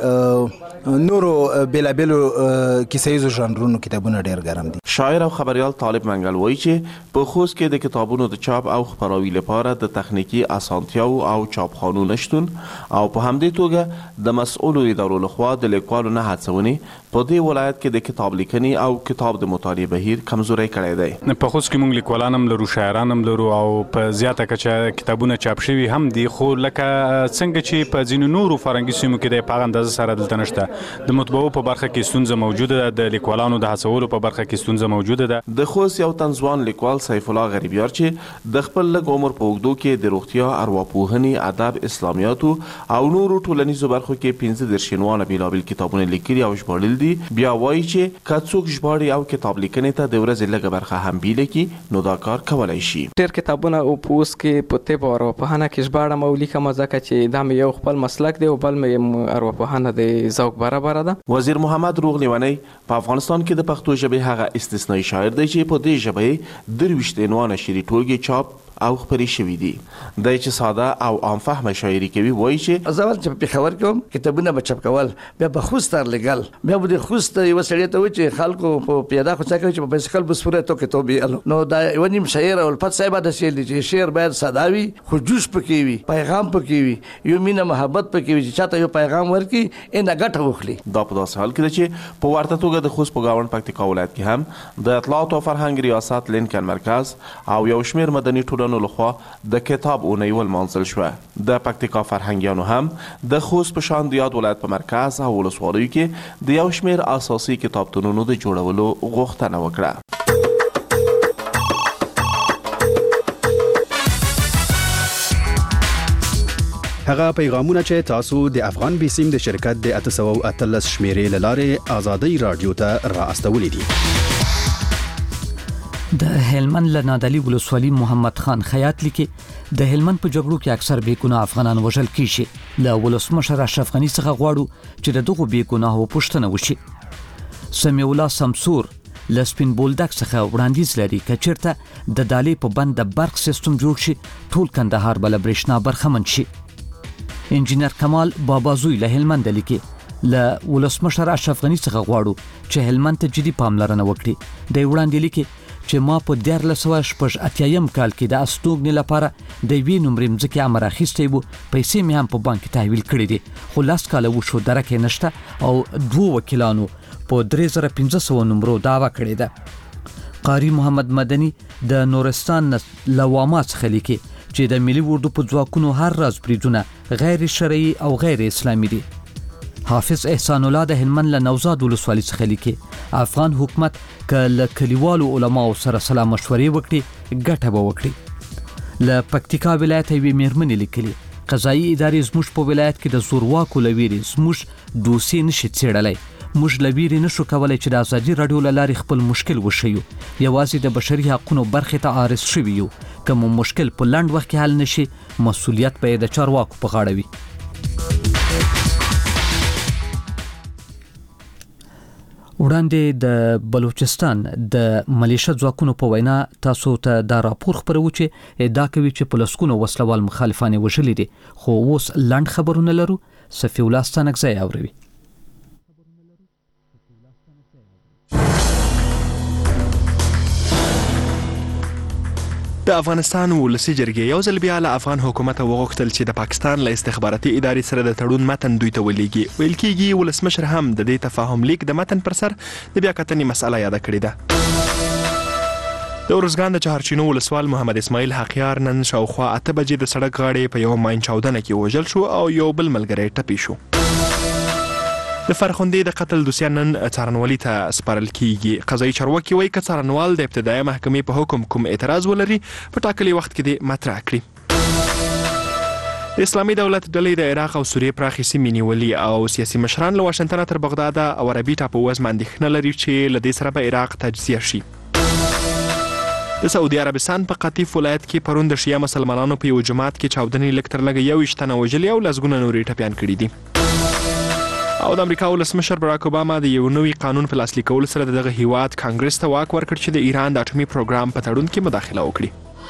د نورو بېلابېلو کیسه ییزو ژانرونو کتابونه ډیر ګرم دي. شاعر او خبريال طالب منګل وایي چې په خوست کې د کتابونو د چاپ او خپراوي لپاره د تخنیکی اسانتیاو او چاپخانو نشتون او په همدې توګه د مسؤلو ادارو لخوا د لیکوالو نه هڅونې په دې ولایت کې د کتاب لیکنې او کتاب د مطالعې بهیر کمزوري کړی دی. په خوست کې موږ لیکوالان هم لرو، شاعران هم لرو او په زیاته کچه کتابونه چاپ شوي هم دي، خو لکه څنګه چې په ځینو نورو فرهنګي سیمو کې د په اندازه سره دلته نشته. د مطبعو په برخه کې ستونزه موجوده ده، د لیکوالانو د هڅولو په برخه کې ستونزه موجوده ده. د خوست یو تنځوان لیکوال سیف الله غریبیار چې د خپل لږ عمر په اوږدو کې د روغتیا، ارواپوهنې، ادب، اسلامیاتو او نورو ټولنیزو برخو کې پنځه دېرش عنوانه بېلابېل کتابونه لیکلي او ژباړل دي. بیا وایي چې که څوک ژباړي او کتاب لیکنې ته د ورځې لږه برخه هم بیله کړي نو دا کار کولی شي. ډېر کتابونه او په اوس کې په طب او ارواپوهنه کې ژباړم او لیکم، ځکه چې دا مې یو خپل مسلک دی او بل مې ارواپوهنه د ذوق برابره ده. وزیر محمد روغلیونی په افغانستان کې د پښتو ژبې هغه استثنایی شاعر دی چې په دې ژبه درویشت عنوانه شعري ټولګې چاپ او خپرې شوي دي. دی چې ساده او عام فهمه شاعري کوي وایي چې زه اول چې په پېښور کې وم کتابونه به چاپ کول، بیا به خوست رالېږل، بیا به د خوست یوه سړي ته وایي چې خلکو په پیاده خو څه کوي چې په بایسکل به سپوره تو کتاب ویلو. نو دا یوه نیم شاعر او الفت صاحب داسې ویل دي چې شعر باید ساده وي خو جوش پکې وي، پیغام پکې وي، یو مینه محبت پکې وي چې چاته یو پیغام ورکړي اینه ګټه وخلي. دا په داسې حال کې ده چې په ورته توګه د خوست په ګاونډ پکتیکا ولایت کې هم د اطلاعات او فرهنګ ریاست لینکن مرکز او یو شمېر مدني ټولنو لخوا د کتاب اونۍ ولمانځل شوه. د پکتیکا فرهنګیانو هم د خوست په شان د یاد ولایت په مرکز او ولسوالیو کې د یو شمېر اساسي کتابتونونو د جوړولو غوښتنه وکړه. هغه پیغامونه چې تاسو د افغان بیسیم د شرکت د اته سوه او اتلس شمیرې له لارې آزادۍ رادیو ته را استولې دي. د هلمند له نادعلي ولسوالي محمد خان خیاط لیکي د هلمند په جګړو کې اکثر بېګناه افغانان وژل کیږي. له ولسمشر اشرف غني څخه غواړو چې د دغو بېګناهو پوښتنه وشي. سمیع الله سمسور له سپین بولدک څخه وړاندیز لري که چېرته د دالۍ په بند د برق سیستم جوړ شي ټول کندهار به له برېښنا برخمن شي. انجینر کمال بابازوی له هلمند لیکي له ولسمشر اشرف غني څخه غواړو چې هلمند ته جدي پاملرنه وکړي. د وړاندې لیکي چې ما په دیارلس سوه شپږ اتیایم کال کې د استوګنې لپاره د یوې نمرې مځکې امر اخیستی و، پیسې مې هم په بانک کې تحویل کړې دي، خو لس کاله وشو درک یې نشته او دوو وکیلانو په درې زره پنځه سوه نمرو دعوه کړې ده. قاری محمد مدني د نورستان له واما څخه لیکي چې د ملي اردو په ځواکونو هر راز بریدونه غیر شرعي او غیر اسلامي دي. حافظ احسان الله د هلمند له نوزاد ولسوالۍ څخه لیکي افغان حکومت کله کلیوالو علماو سره سلام مشورې وکړي ګټه به وکړي. له پکتیکا ولایت یې میرمنې لیکلي قضایي ادارې زموږ په ولایت کې د زورواکو لویری زموږ دوسیې نشي څېړلی. موږ لویری نشو کولای چې د ازادي رادیو لارې خپل مشکل وشیو. یوازې د بشري حقوقو برخې ته عارض شوي یو. کوم مشکل په لنډ وخت کې حل نشي مسؤلیت به د چارواکو په غاړه وي. وړاندې د بلوچستان د ملیشه ځواکونو په وینا تاسو ته دا راپور خبرو چې ادعا کوي چې په لسګونو وسلوال مخالفان وژلي دي خو اوس لنډ خبرونه لرو. صفي الله ستانکزی اوروي. د افغانستان ولسی جرګې یو ځل بیا له افغان حکومت وغوښتل چې د پاکستان له استخباراتي ادارې سره د تړون متن دوی ته ولېږي. ویل کېږي ولسمشر هم د دې تفاهم لیک د متن پر سر د بیا کتنې مسله یاده کړې ده. د ارزګان د چهارچینو ولسوال محمد اسماعیل حقیار نن شاوخوا اته بجې د سړک غاړې په یو ماین چاودنه کې وژل شو او یو بل ملګری ټپي شو. د فرخندې د قتل دوسیه نن څارنوالي ته سپارل کیږي. قضایي چارواکي وایي که څارنوال د ابتدایي محکمې په حکم کوم اعتراض ولري په ټاکلي وخت کې دې مطرح کړي. د اسلامي دولت ډلې د عراق او سوریې پراخې سیمې نیولي او سیاسي مشران له واشنګټن تر بغداد او عربي ټاپو وزم اندېښنه لري چې له دې سره به عراق تجزیه شي. د سعودي عربستان په قطیف ولایت کې پرون د شیعه مسلمانانو په یو جماعت کې چاودنې لږ تر لږه یو ویشت تنه وژلي او لسګونه نورې ټپیان کړي دي. او د امریکا ولسمشر براک اوباما د یو نوي قانون په لاسلیک کولو سره دغه هیواد کانګرس ته واک ورکړ چې د ایران د اټومي پروګرام په تړون کې مداخله وکړي.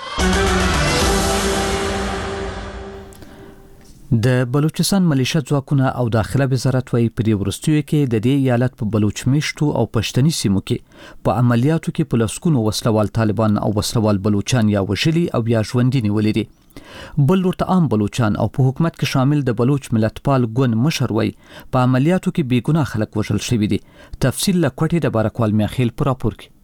د بلوچستان ملیشه ځواکونه او داخله وزارت وايي په دې وروستیو کې د دې ایالت په بلوچ میشتو او پښتني سیمو کې په عملیاتو کې په لسګونو وسلوال طالبان او وسلوال بلوچان یا وژلي او یا ژوندي نیولي دي. بل ورته عام بلوچان او په حکومت کې شامل د بلوچ ملتپال ګوند مشر وای په عملیاتو کې بیګناه خلک وژل شوي دي. تفصیل له کوټې د بارکوال میاخیل پر راپور کې.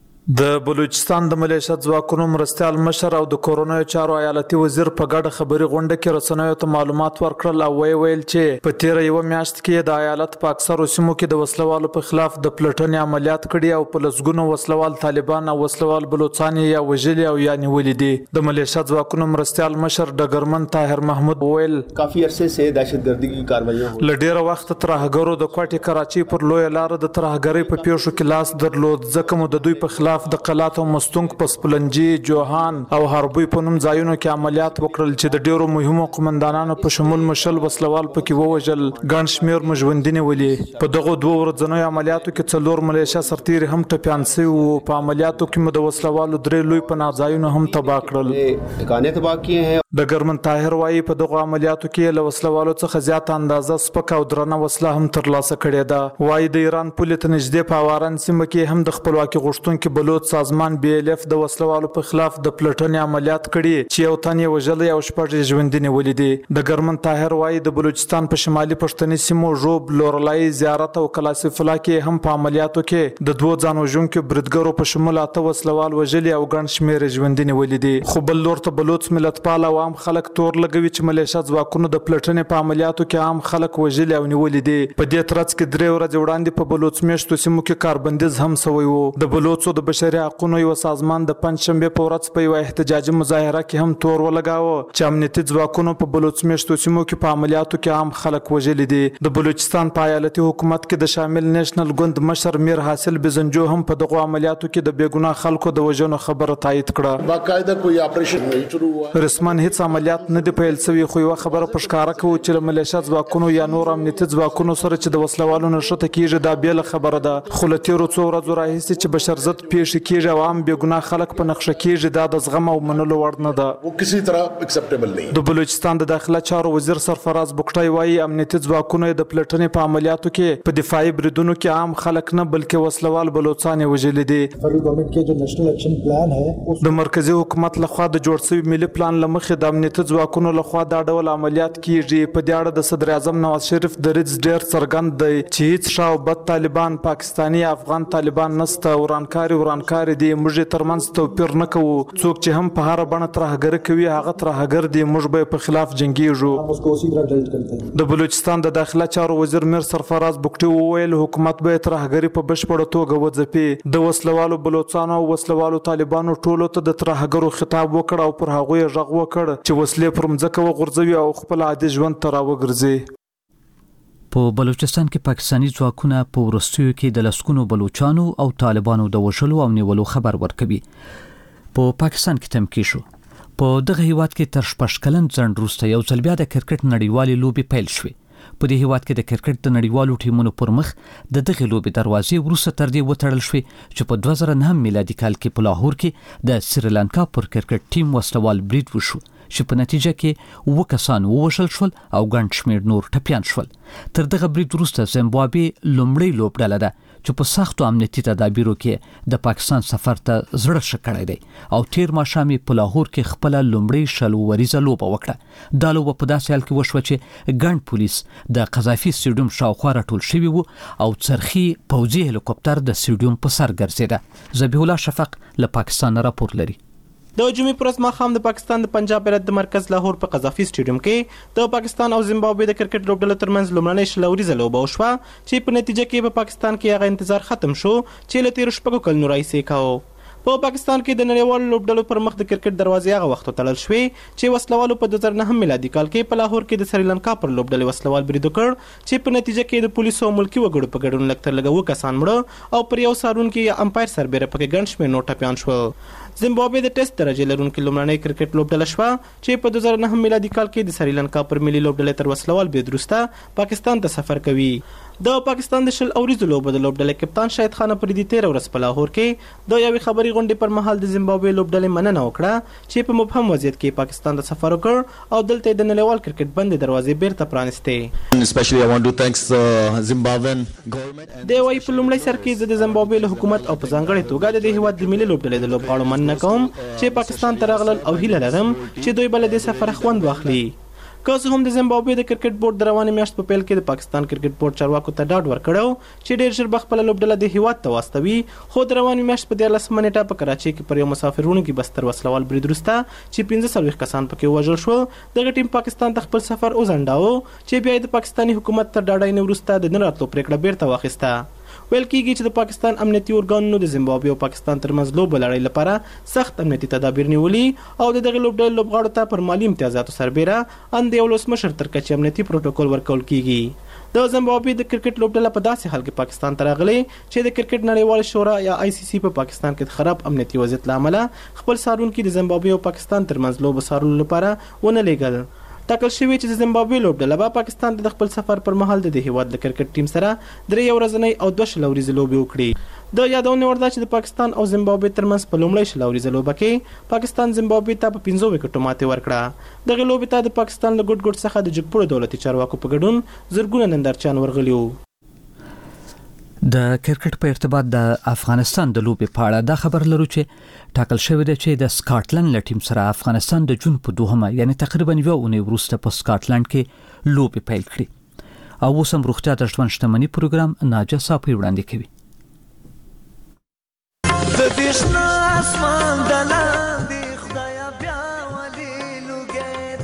د بلوچستان د ملیشه ځواکونو مرستیال مشر او د کورونایي چارو ایالتي وزیر په ګډه خبري غونډه کې رسنیو ته معلومات ورکړل او وی ویل چې په تیر یو میاشت کې د ایالت په اکثرو سیمو کې د وسلوالو په خلاف د پلټنې عملیات کړي او په لسګونو وسلوال طالبان او وسلوال بلوچستان یا وژلي او یا نیولي دي. د ملیشه ځواکونو مرستیال مشر ډګرمن طاهر محمود ویل کافي عرصه سے دهشتګردي کی کاروایي له ډیره وخت ترهګرو د کوټې کراچي پر لوی لار د ترهګرۍ په پیښو کې لاس درلود ځکه مو د دوی په خلاف د قلات او مستونګ په سپلنجي جوهان او هربوی په نوم ځایونو کې عملیات وکړل چې د ډیرو مهمو قومندانانو په شمول مشل وسلوال پکې ووژل. ګڼ شمیر مجوندین ولي په دغه دوه ورځنیو عملیاتو کې څلور ملیشه سرتیر هم ټپيان شوي وو. په عملیاتو کې مو د وسلوالو درې لوی پناه ځایونه هم تباه کړل. ټکانې تباه کړي ہیں. ډګرمن طاهر وایي په دغه عملیاتو کې له وسلوالو څخه زیات اندازه سپک او درنه وسله هم ترلاسه کړې ده. وایي د ایران پولې ته نږدې په اوارن سیمه کې هم د خپلواکي غوښتونکو بلوچ سازمان بي ال اف د وسلوالو په خلاف د پلټنې عملیات کړي چې یو تن یې وژلی او شپږ یې ژوندي نیولي دي. ډګرمن طاهر وایي د بلوچستان په شمالي پښتني سیمو ژوب لورلای زیارت او کلاسف الله کې هم په عملیاتو کې د دوه ځان وژونکو بریدګرو په شمول اته وسلوال وژلي او ګڼ شمېر یې ژوندي نیولي دي. خو بل لور ته بلوچ ملتپال او عام خلک تور لګوي چې ملیشه ځواکونو د پلټنې په عملیاتو کې عام خلک وژلي او نیولي دي. په دې ترڅ کې درې ورځې وړاندې په بلوچ میشتو سیمو کې کاربندیز هم سوی وو. د بلوچو د بشري حقوقو یو سازمان د پنځشنبه په ورځ په یو احتجاجي مظاهره کې هم تور ولګاوه چې امنیتي ځواکونو په بلوچ میشتو سیمو کې په عملیاتو کې عام خلک وژلي دي. د بلوچستان په ایالتي حکومت کې د شامل نېشنل ګوند مشر میر حاصل بزنجو هم په دغه عملیاتو کې د بیګناه خلکو د وژنو خبره تایید کړه. باقاعده کوئی اپریشن نه شروع هوا. رسمن هیڅ عملیات نه دی پیل شوی خو یو خبره په ښکارا کوي چې له ملیشه ځواکونو یا نور امنیتي ځواکونو سره چې د وسلوالو نشته کېږي دا بیل خبره ده. خو له تیرو څو ورځو راهیسې چې بشرزت پیښې کېږي او عام بیګناه خلک په نقشه کېږي دا د زغم او منلو وړ نه ده. وہ کسی طرح ایکسپټیبل نه. د بلوچستان د داخله چارو وزیر سرفراز بوکټای وایي امنیتي ځواکونو د پلټنې په عملیاتو کې په دفاعي بریدونو کې عام خلک نه بلکې وسلوال بلوچستان وژلي دي. فدرل گورنمنت کې جو نېشنل ایکشن پلان ہے د مرکزی حکومت لخوا د جوړ شوی ملي پلان لمخې د امنیتي ځواکونو لخوا دا ډول عملیات کیږي. په دې اړه د صدر اعظم نواز شریف دریځ ډیر څرګند دی چې هیڅ شاو بد طالبان پاکستاني افغان طالبان نسته. ورانکاري ورانکاري دي، موږ ترمنځ توپیر نه کوو. څوک چې هم په هر بڼه ترهګري کوي هغه ترهګر دي. موږ به په خلاف جنګیږو. د بلوچستان د داخله چارو وزیر میر سرفراز بوکټي وویل حکومت به ترهګري په بشپړه توګه وځپي. د وسلوالو بلوچستان او وسلوالو طالبانو ټولو ته د ترهګرو خطاب وکړ او پر هغوی غږ وکړ چې وسلې پر مځکه وغورځوي او خپل عادي ژوند ته راوګرځي. په بلوچستان کې پاکستاني ځواکونه په وروستیو کې د لسګونو بلوچانو او طالبانو د وژلو او نیولو خبر ورکوي. په پاکستان کې تمکی شو. په دغه هیواد کې تر شپږ کلن ځنډ وروسته یو ځل بیا د کرکټ نړیوالې لوبې پیل شوې. په دې هیواد کې د کرکټ د نړیوالو ټیمونو پر مخ د دغه لوبې دروازې وروسته تر دې وتړل شوې چې په دوه زره نهه میلادي کال کې په لاهور کې د سریلانکا پر کرکټ ټیم وسلوال برید وشو چې په نتیجه کې اووه کسان ووژل شول او ګڼ شمېر نور ټپیان شول. تر دغه برید وروسته زیمبابوې لومړی لوبډله ده چې په سختو امنیتي تدابیرو کې د پاکستان سفر ته زړه ښه کړی دی او تیر ماښام په لاهور کې خپله لومړۍ شل اووریزه لوبه وکړه. دا لوبه په داسې حال کې وشوه چې ګڼ پولیس د قذافي سټیډیوم شاوخوا راټول شوي وو او څرخي پوځي هلیکوپټر د سټیډیوم په سر ګرځېده. ذبیح الله شفق له پاکستان راپور لري. د جمعې پر ورځ ماښام د پاکستان د پنجاب ایالت د مرکز لاهور په قذافي سټیډیوم کې د پاکستان او زیمبابوې د کرکټ لوبډلو ترمنځ لومړنۍ شل اوریزه لوبه وشوه چې په نتیجه کې په پاکستان کې هغه انتظار ختم شو چې له تیرو شپږو کلونو راهیسې کاوه. په پاکستان کې د نړیوالو لوبډلو پر مخ د کرکټ دروازې هغه وخت تړل شوې چې وسلوالو په دوه زره نهه میلادي کال کې په لاهور کې د سریلانکا پر لوبډلې وسلوال برید وکړ چې په نتیجه کې د پولیسو او ملکي وګړو په ګډون لږ تر لږه اووه کسان مړه او پر یو څارونکي یا امپایر سربیره پکې ګڼ شمېر نور ټپیان شول. زیمبابوې د ټیسټ درجې لرونکي لومړنۍ کرکټ لوبډله شوه چې په دوه زره نهه میلادي کال کې د سریلانکا پر ملي لوبډلې تر وسلوال برید وروسته پاکستان ته سفر کوي. د پاکستان د شل اوریزو لوبو د لوبډلې کپتان شاهد خان افریدي تیر ورځ په لاهور کې د یوې خبري غونډې پر مهال د زیمبابوې لوبډلې مننه وکړه چې په مبهم وضعیت کې پاکستان ته سفر وکړ او دلته د نړیوال کرکټ بند دروازې بیرته پرانیستې. Especially I want to thanks the Zimbabwean government. د وای په لومړي سر کې د زیمبابوې له حکومت او په ځانګړي توګه د دې هیواد د ملي لوبډلې د لوبغاړو مننه کوم چې پاکستان ته راغلل او هیله لرم چې دوی بل د سفر خوند واخلي. که څه هم د زیمبابوې د کرکټ بورډ د روانې میاشت په پیل کې د پاکستان کرکټ بورډ چارواکو ته ډاډ ورکړو چې ډېر ژر به خپله لوبډله د هیواد ته واستوي، خو د روانې میاشت په دیارلسمه نیټه په کراچۍ کې پر یو مسافر وړونکي بس تر وسلوال برید وروسته چې پنځه څلوېښت کسان پکې ووژل شول دغه ټیم پاکستان ته خپل سفر وځنډاوه چې بیا یې د پاکستاني حکومت تر ډاډاینې وروسته د نه راتلو پرېکړه بیرته واخیسته. ویل کېږي چې د پاکستان امنیتي ارګانونو د زیمبابوې او پاکستان ترمنځ لوبه لړۍ لپاره سخت امنیتي تدابیر نیولي او د دغې لوبډلې لوبغاړو ته پر مالي امتیازاتو سربیره ان د یو ولسمشر تر کچې امنیتي پروتوکول ورکول کېږي. د زیمبابوې د کرکټ لوبډله په داسې حال کې پاکستان ته راغلې چې د کرکټ نړیوال شورا یا آی سی سی په پاکستان کې د خراب امنیتي وضعیت له امله خپل څارونکي د زیمبابوې او پاکستان ترمنځ لوبه څارلو لپاره ونه لیږل. ټاکل شوی چې د زیمبابوې لوبډله به پاکستان ته د خپل سفر پر مهال د دې هیواد د کرکټ ټیم سره درې ورځنۍ او دوه شل ورځې لوبې وکړي. د یادونې وړ ده چې د پاکستان او زیمبابوې ترمنځ په لومړۍ شل ورځې لوبه کې پاکستان زیمبابوې ته په پنځو وکټو ماتې ورکړه. دغې لوبې ته د پاکستان له ګوټ ګوټ څخه د جګپوړو دولتي چارواکو په ګډون زرګونه نندارچیان ورغلي وو. د کرکټ په ارتباط د افغانستان د لوبې په اړه دا خبر لرو چې ټاکل شوی دی چې د سکاټلند له ټیم سره افغانستان د جون په دوهمه یعنی تقریبا یوه اونۍ وروسته په سکاټلند کې لوبې پیل کړي. او اوس هم روغتیا د ژوند شتمني پروګرام ناجه صافي وړاندې کوي. د دې شنه اسمان د لاندې خدای بیا ولې لوګې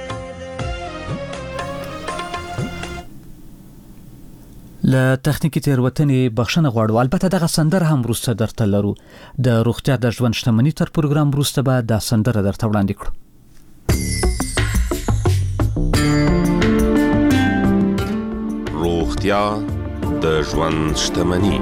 له تخنیکی تیروتنې بخښنه غواړو. البته دغه سندره هم وروسته درته لرو. د روغتیا د ژوند شتمني تر پروګرام وروسته به دا سندره درته وړاندې کړو. روغتیا د ژوند شتمني.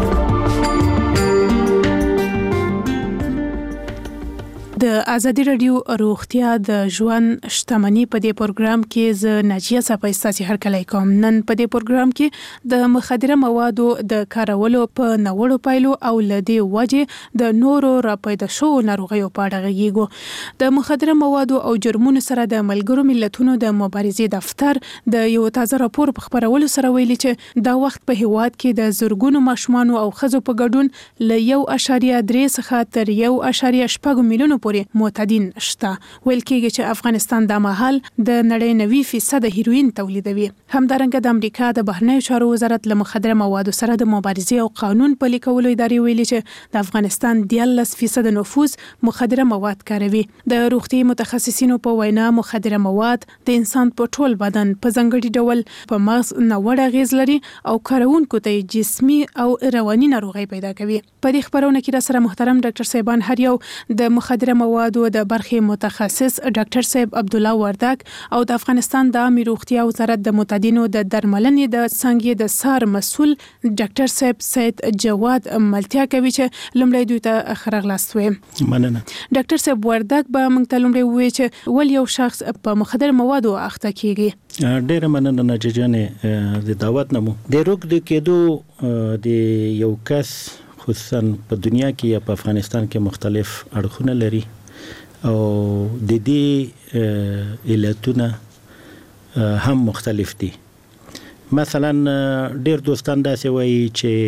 د ازادي رادیو روغتیا د ژوند شتمني په دې پروګرام کې ز ناجیه صافي ستاسو هر کله کوم. نن په دې پروګرام کې د مخدره موادو د کارولو په نوړو پایلو او لدی وجه د نورو راپیدا شو ناروغیو په اړه غږیږو. د مخدره موادو او جرمونو سره د ملګرو ملتونو د مبارزې دفتر د یو تازه راپور په خبرولو سره ویلي چې دا وخت په هیواد کې د زورګونو ماشومان او ښځو په ګډون ل یو اشاریه درې څخه تر یو اشاریه شپږ میلیونو پورې معتدین شته. ویل کېږي چې افغانستان د مهال د نړۍ نوي فیصد هیروین تولیدوي. همدارنګه د امریکا د بهرنیو چارو وزارت له مخدره موادو سره د مبارزې او قانون پلي کولو ادارې ویلي چې د افغانستان دیارلس فیصد نفوس مخدره مواد کاروي. د روغتي متخصصینو په وینا مخدره مواد د انسان په ټول بدن په ځانګړي ډول په مغز ناوړه اغیز لري او کارونکو ته جسمي او رواني ناروغي پیدا کوي. په دې خبرونه کې را سره محترم ډاکټر صاحبان هر یو د مخدره موادو د برخې متخصص ډاکټر صاحب عبد الله وردک او د افغانستان د عامه روغتیا وزارت د معتدینو د درملنې د څنګه د سار مسول ډاکټر صاحب سید جواد ملتیا کوي چې لمړی دوی ته خرغلاست وي. مننه. ډاکټر صاحب وردک به موږ ته لمړی ووایي چې ول یو شخص په مخدره موادو اخته کیږي. ډېر مننه ناجیجانې د دعوت نمو د روغ د کېدو د یو کس خصوصا په دنیا کې یا په افغانستان کې مختلف اړخونه لري او د دې علتونه هم مختلف دي. مثلا ډېر دوستان داسې وایي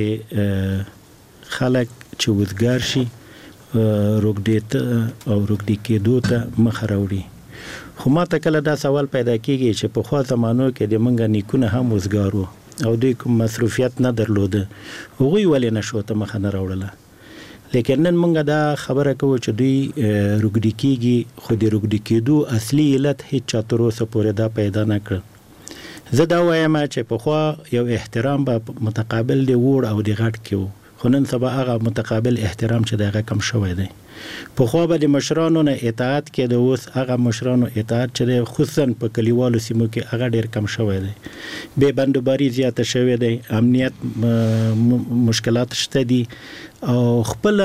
چې خلک چې وزګار شي روغ او روغ د کېدو ته مخ راوړي. خو ما ته کله دا سوال پیدا کیږي چې په خوا زمانو کې د منګه نیکونه هم وزګارو او دوی کوم مصروفیت نه درلوده هغوی ولې نشو ته مخ نه راوړله. لیکن نن منګه دا خبره کوو چې دوی روږدي کیږي خو د روږدي کېدو اصلي علت هیڅ چا تر اوسه پورې دا پیدا نه کړ. زه دا وایم چې په خوا یو احترام به متقابل دی وړ او د غټ کې خو نن سبا هغه متقابل احترام چې دغه کم شوی دی. په خو به د مشرانو نه اطاعت کې د اوس هغه مشرانو اطاعت چې خصوصا په کلیوالو سیمو کې هغه ډیر کم شوی دی. به بندوباري زیاته شوی دی، امنیت مشکلات شته دي او خپل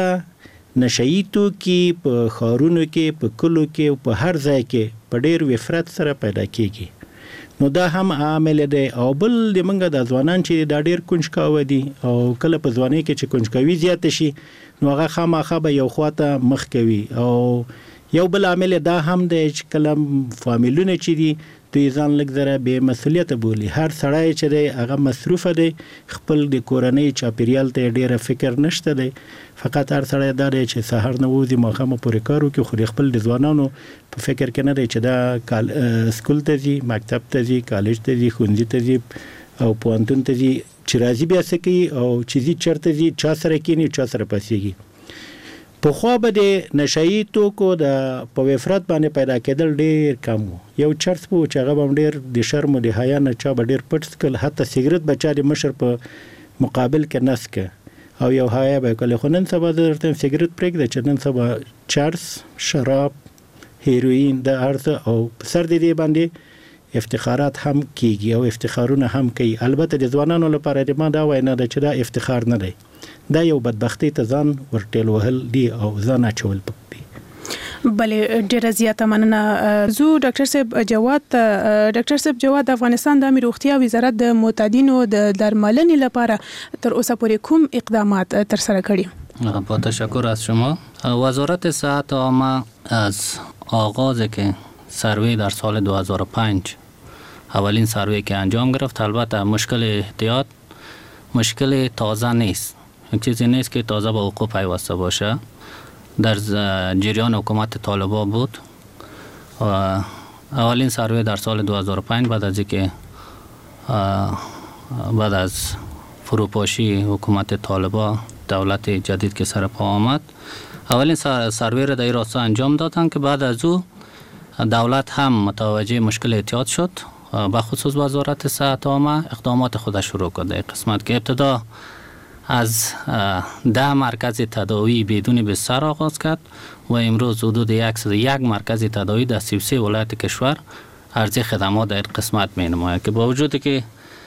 نشایتو کې په خارونو کې په کلو کې په هر ځای کې په ډیر وفرت سره پیدا کیږي. نو دا هم عامل دی. او بل د منګه د ځوانان چې دا ډیر کنجکاوه دي او کله په ځواني کې چې کنجکاوي زیات شي نو هغه خامخا به یو خواته مخ کوي. او یو بل عامل دا هم دی چې کله فامیلونه چې دي دوی ځان لږ ذره بې مسؤلیته بولي. هر سړی چې دی هغه مصروفه دی، خپل د کورنۍ چاپیریال ته ډیره فکر نشته دی. فقط هر سړی دا دی چې سهار نه وځي ماښام پورې کار وکړي، خو د خپل د ځوانانو په فکر کې نه دی چې دا سکول ته ځي، مکتب ته ځي، کالج ته ځي، ښوونځي ته ځي او پوهنتون ته ځي، چې راځي بیا څه کوي او چې ځي چېرته ځي، چا سره کیني، چا سره پاسېږي. پخوا به د نشایي توکو د په وفرت باندې پیدا کېدل ډېر کم و. یو چرس به و چې هغه به هم ډېر د شرم و د حیا نه چا به ډېر پټ څکل، حتی سګرټ به چا د مشر په مقابل کې نه څکه او یو حیا به یې کړی. خو نن سبا زه درته سګرټ پرېږده چې نن سبا چرس، شراب، هیروین د هر څه او په سر د دې باندې افتخارات هم کیږي او افتخارونه هم کوي. البته د ځوانانو لپاره د ما دا وینا ده چې دا افتخار نه دی، دا یو بدبختی ته ځان ورټیل وهل دی او ځان اچول پکې. بلې ډیره زیاته مننه. زو ډاکټر صاحب جواد ډاکټر صاحب جواد د افغانستان د عامه روغتیا وزارت د معتدینو د درملنې لپاره تر اوسه پورې کوم اقدامات تر سره کړي؟ با تشکر از شما. وزارت صحت عامه از آغاز که سروی در سال دو هزار و پنج اولین سروی که انجام گرفت، البته مشکل احتیاط مشکل تازه نیست، یک چیزی نیست که تازه با وقوع پیوسته باشه. در جریان حکومت طالبان بود. اولین سروی در سال دو هزار و پنج بعد از اینکه بعد از فروپاشی حکومت طالبان دولت جدید که سر پا آمد، اولین سروی را در این راستا انجام دادن که بعد از او دولت هم متوجه مشکل احتیاط شد، بخصوص وزارت صحت عامه اقدامات خود شروع کرده. قسمت که ابتدا از ده مرکز تداوی بدون بستر آغاز کرد و امروز حدود صد و یک مرکز تداوی در سی و سه ولایت کشور عرضه خدمات در قسمت می نماید که با وجود که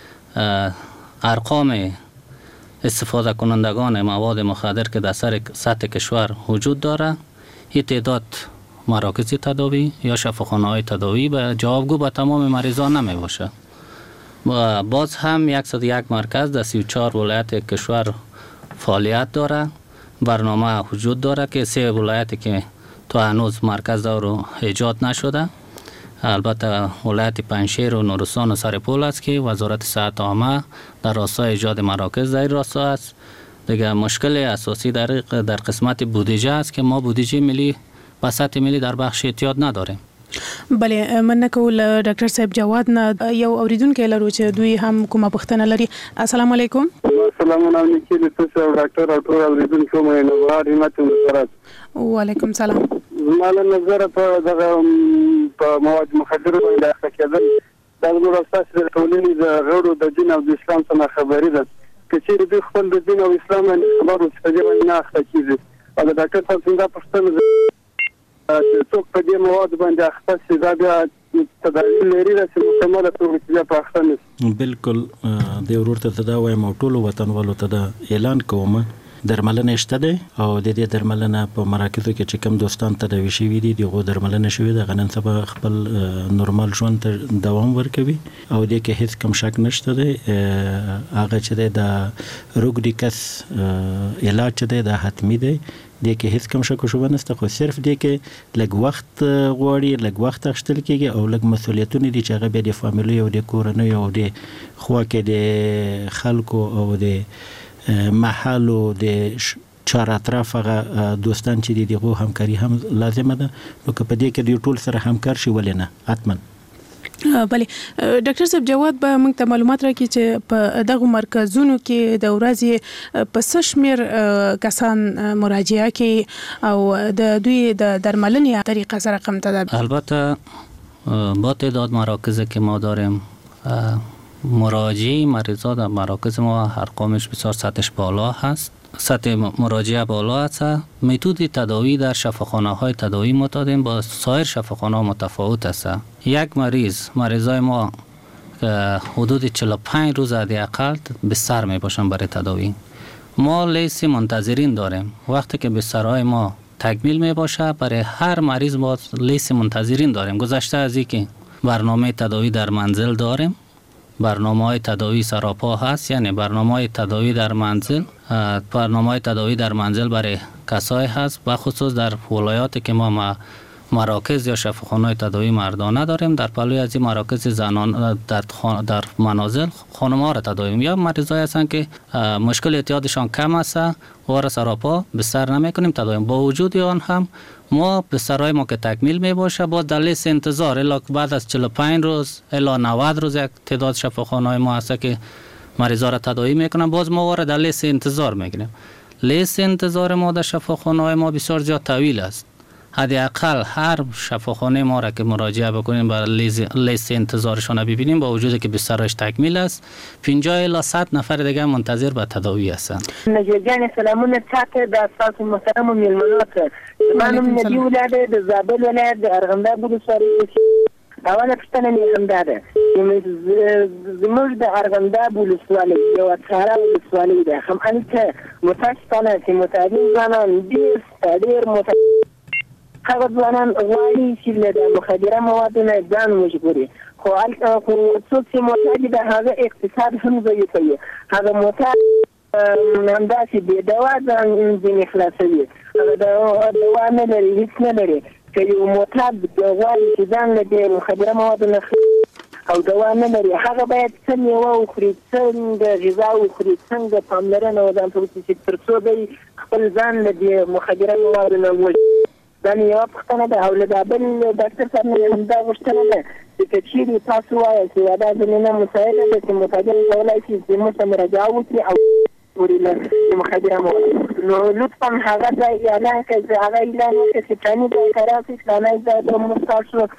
ارقام استفاده کنندگان مواد مخدر که در سر سطح کشور وجود داره، این تعداد مراکز تداوی یا شفاخانه های تداوی به جوابگو به تمام مریضان نمی باشه. باز هم صد و یک مرکز در سی و چهار ولایت کشور فعالیت داره. برنامه وجود داره که سه ولایتی که تا هنوز مرکز دارو ایجاد نشده، البته ولایت پنجشیر و نورستان و سرپول است که وزارت صحت عامه در راستای ایجاد مراکز در راستا است. دیگه مشکل اساسی در در قسمت بودجه است که ما بودجه ملی به سطح ملی در بخش اعتیاد نداریم. بله مننه کول ډاکټر صاحب جواد نه یو اوریدونکو لرو چې دوی هم کومه پوښتنه لري. السلام علیکم. السلام علیکم تاسو ډاکټر او ټول اوریدونکو مې نه واره ماته مسرات. وعلیکم سلام. زموږ نظر په دغه په مواد مخدر باندې اخته کېدل دا زموږ اساس د ټولنې د غړو د دین او د اسلام څخه خبرې ده چې چیرې دوی خپل د دین او اسلام باندې خبرو چې باندې نه اخته کیږي او د ډاکټر صاحب څنګه پوښتنه چې څوک په دې مواد باندې اخته شي دا بیا تداوی لري چې مکمله توګه په اخته نشي. بالکل د ورته تداوی موټول وطنوالو ته د اعلان کوم درملنه شته ده او د دې درملنه په مراکزو کې چې کوم دوستان تداوی شوي دي دغه درملنه شوي ده غنن سبا خپل نورمال ژوند ته دوام ورکوي او د کې هیڅ کم شک نشته ده. هغه چې د روګډیکس علاج ده د حتمی ده د کې هیڅ کم شک شوبه نشته خو صرف د کې لږ وخت غواړي لږ وخت اخستل کېږي او لږ مسولیتونه دي چې هغه به د فامیلی او د کورنۍ او د خوا کې د خلکو او د محلو د چار اطراف هغه دوستان چې دي دغه همکاري هم لازمه ده. نو که په دې کې د ټول سره همکار شي ولې نه حتما. بله ډاکټر صاحب جواد به موږ ته معلومات راکړي چې په دغه مرکزونو کې د ورځې په څه شمېر کسان مراجعه کوي او د دوی د درملنې طریقه سره کم ده؟ البته با تعداد مراکز که ما داریم مراجعه مریضا در مراکز ما ارقامش بسیار سطحش بالا هست. سطح مراجعه بالا است. متد تداوی در شفاخانه های تداوی معتادین با سایر شفاخانه متفاوت است. یک مریض مریضای ما حدود چهل و پنج روز حداقل بستر می باشن برای تداوی. ما لیست منتظرین داریم. وقتی که بسترهای ما تکمیل می باشه برای هر مریض ما لیست منتظرین داریم. گذشته از اینکه برنامه تداوی در منزل داریم، برنامه های تداوی سراپا هست، یعنی برنامه های تداوی در منزل برنامه های تداوی در منزل برای کسای هست و خصوص در ولایاتی که ما مراکز یا شفاخانه تداوی مردانه داریم. در پلوی از این مراکز زنان در, در منازل خانم‌ها را تداوی یا مریضایی هستند که مشکل اعتیادشان کم است و سراپا بستر نمی‌کنیم تداوی. با وجود آن هم ما بسترهای ما که تکمیل می باشه باز در لیست انتظار الا بعد از چهل و پنج روز الا نود روز یک تعداد شفاخانه‌های ما هست که مریضا را تداوی میکنن، باز ما را در لیست انتظار میگیریم. لیست انتظار ما در شفاخانه‌های ما بسیار زیاد طویل است. حداقل هر شفاخانه ما را که مراجعه بکنیم برای لیست انتظارشان ببینیم با وجودی که بسترش تکمیل است پنجاه الی صد نفر دیگه منتظر به تداوی هستند. نجیب جان سلامونه تاته د اساس محترم میلمنات منم ندی ولادت د زابل ولایت د ارغنداب ولسوالۍ اوله پښتنه مې هم ده زموږ د ارغنداب ولسوالۍ یو اتاره ولسوالۍ ده هم انته متاسفانه چې متعلم ځوانان ډېر ډېر متاسفانه هغه ځوانان غواړي چې له مخدره موادو نه ځان مجبوري خو خو څوک چې معتاد ده هغه اقتصاد هم ضعیف کوي هغه معتاد همداسې بې دوا ځان ځینې خلاصوي هغه دوا نه لري هېڅ نه لري که یو معتاد غواړي چې ځان له دې مخدره موادو نه او دوا نه لري هغه باید څه میوه وخوري څنګه غذا وخوري څنګه پاملرنه ورځان ته وکړي چې تر څو دی خپل ځان له دې مخدره موادو نه وژغوري. دا مې یوه پوښتنه ده او له دا بل ډاکټر صاحب نه همدا غوښتنه ده چې که چېرې تاسو وایاست چې دا زمینه مساعده ده چې متاجر کولی شي چې موږ ته مراجعه وکړي او وړي له مخدره مواد نو لطفا هغه ځای اعلان کړئ چې هغه اعلان وکړي چې فلاني ځای ته راسئ فلانی ځای ته موږ تاسو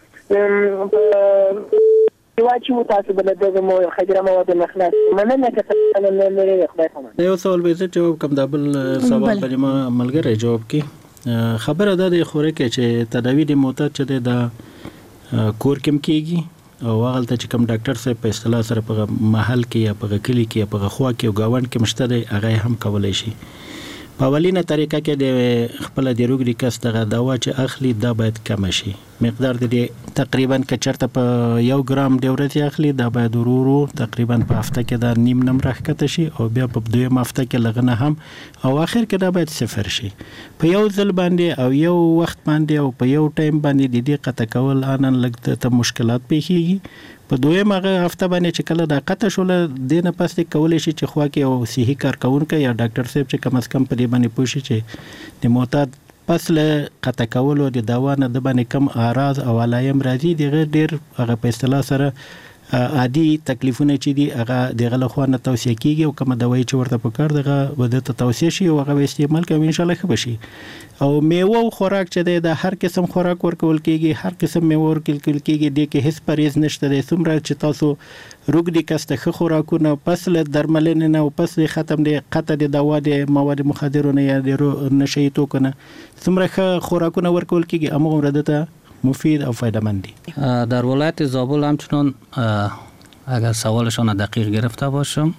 واچو تاسو بل دغه مخدره مواد نه خلاص مننه که تاسو نه لري خدای پامان. یو سوال به زه جواب کوم دا بل سوال به ما ملګری جواب کی خبره ده د خوره کې چې تداوی د معتاد چې د کور کم کیږي او هغه ته چې کوم ډاکټر صاحب په اصطلاح سره په محل کې یا په کلی کې یا په خوا کې او گاوند کې مشته دی هغه هم کولای شي. په اولینه طریقه کې د خپل د روګ ریکس دغه دوا چې اخلي دا باید کم شي مقدار د تقریبا که چرته په یو ګرام د ورځې اخلي دا باید ورورو تقریبا په هفته کې دا نیم نم راښکته شي او بیا په دویم هفته کې لغنه هم او اخر کې دا باید صفر شي. په یو ځل باندې او یو وخت باندې او په یو ټایم باندې د دې قطع کول انن لګ ته مشکلات پیښیږي. په دویم هغه هفته باندې چې کله دا قطع شول دینه پس کولای شي چې خوا کې او صحي کارکونکو یا ډاکټر صاحب چې کم از کم په دې باندې پوښي چې د معتاد پس له قطع کولو د دوا نه د باندې کم اعراض او علایم راځي دغه ډیر هغه په اصطلاح سره عادي تکلیفونه چې دي هغه دغه له خوا نه توصیه کیږي او کومه دوايي چې ورته پکار دغه بده ته توصیه شي او هغه استعمال کوي ان شاء الله ښه بشي. او میوه او خوراک چې دی د هر قسم خوراک ورکول کیږي، هر قسم میوه ورکول کیږي، د کې هیڅ پرهیز نشته دی. څومره چې تاسو روګ دي کسته ښه خوراکونه پس له درملنې نه او پس ختم دی قطع د دوا د مواد مخدرو نه یا د نشئی توکو نه څومره ښه خوراکونه ورکول کیږي همغومره دته مفید او فایده‌مند دي. در ولایت زابل همچنان اگر سوالشان دقیق گرفته باشم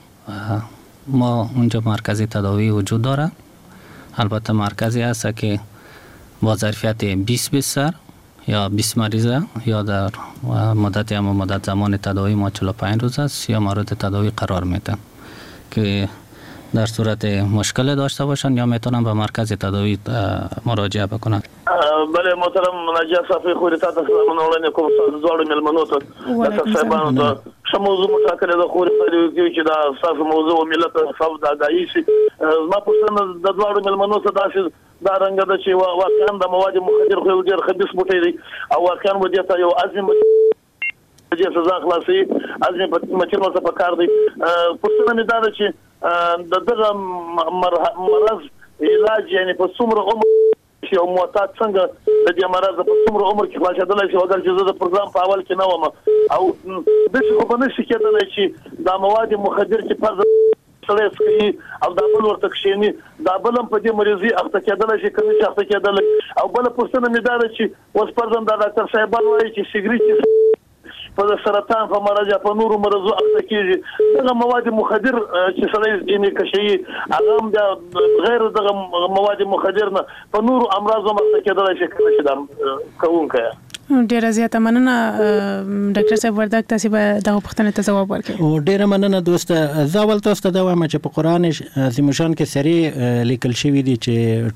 ما اونجا مرکزی تداوی وجود داره. البته مرکزی هست که با ظرفیت بیست بستر یا بیست مریضه یا در مدت اما مدت زمان تداوی ما چهل و پنج روز است یا مورد تداوی قرار میدن که در صورت مشکل داشته باشن یا میتونن به مرکز تداوی مراجعه بکنن. بله محترم ناجیه صافی خوری تا تسلام نولین کوم زوړ ملمنو ته د صاحبانو ته شمو موضوع مشاکل د خوری په چې دا صاف موضوع ملت صاف د دایي شي ما پوښتنه د زوړ ملمنو ته داسې دا رنګ د چې واقعا د مواد مخدر خو ډیر خبيث بوټي دي او واقعا ودیته یو عزم چې سزا خلاصي عزم په مچمو څخه کار دي. پوښتنه مې دا ده چې د دغه مرض علاج یعنی په څومره عمر او معتاد څنګه د دې مرض په څومره عمر کې خلاصېدلی شي اگر چې زه د پروګرام په اول کې نه وم او داسې خو به نشي کېدلی چې دا مواد مخدر چې فرض سړی څکوي او دا بل ورته کښېني دا بل هم په دې مریضي اخته کېدلی شي که نه شي اخته کېدلی. او بله پوښتنه مې دا ده چې اوس فرضاً دا ډاکټر صاحبان وایي چې سګرېټ په سرطان په مرض په نورو مرزو اخته کېږي. دغه مواد مخدر چې سړی یې کشي هغه هم د غیر دغه مواد مخدر نه په نورو امراضو اخته کېدلی شي که نه شي دا کوونکی. ډیره زیاته مننه ډاکټر صاحب وردګ تاسو به دغه پوښتنې ته ځواب ورکړئ. او ډیره مننه دوسته زه اول تاسو ته دا وایم چې په قرآن عظیم شان کې سری لیکل شوی دی چې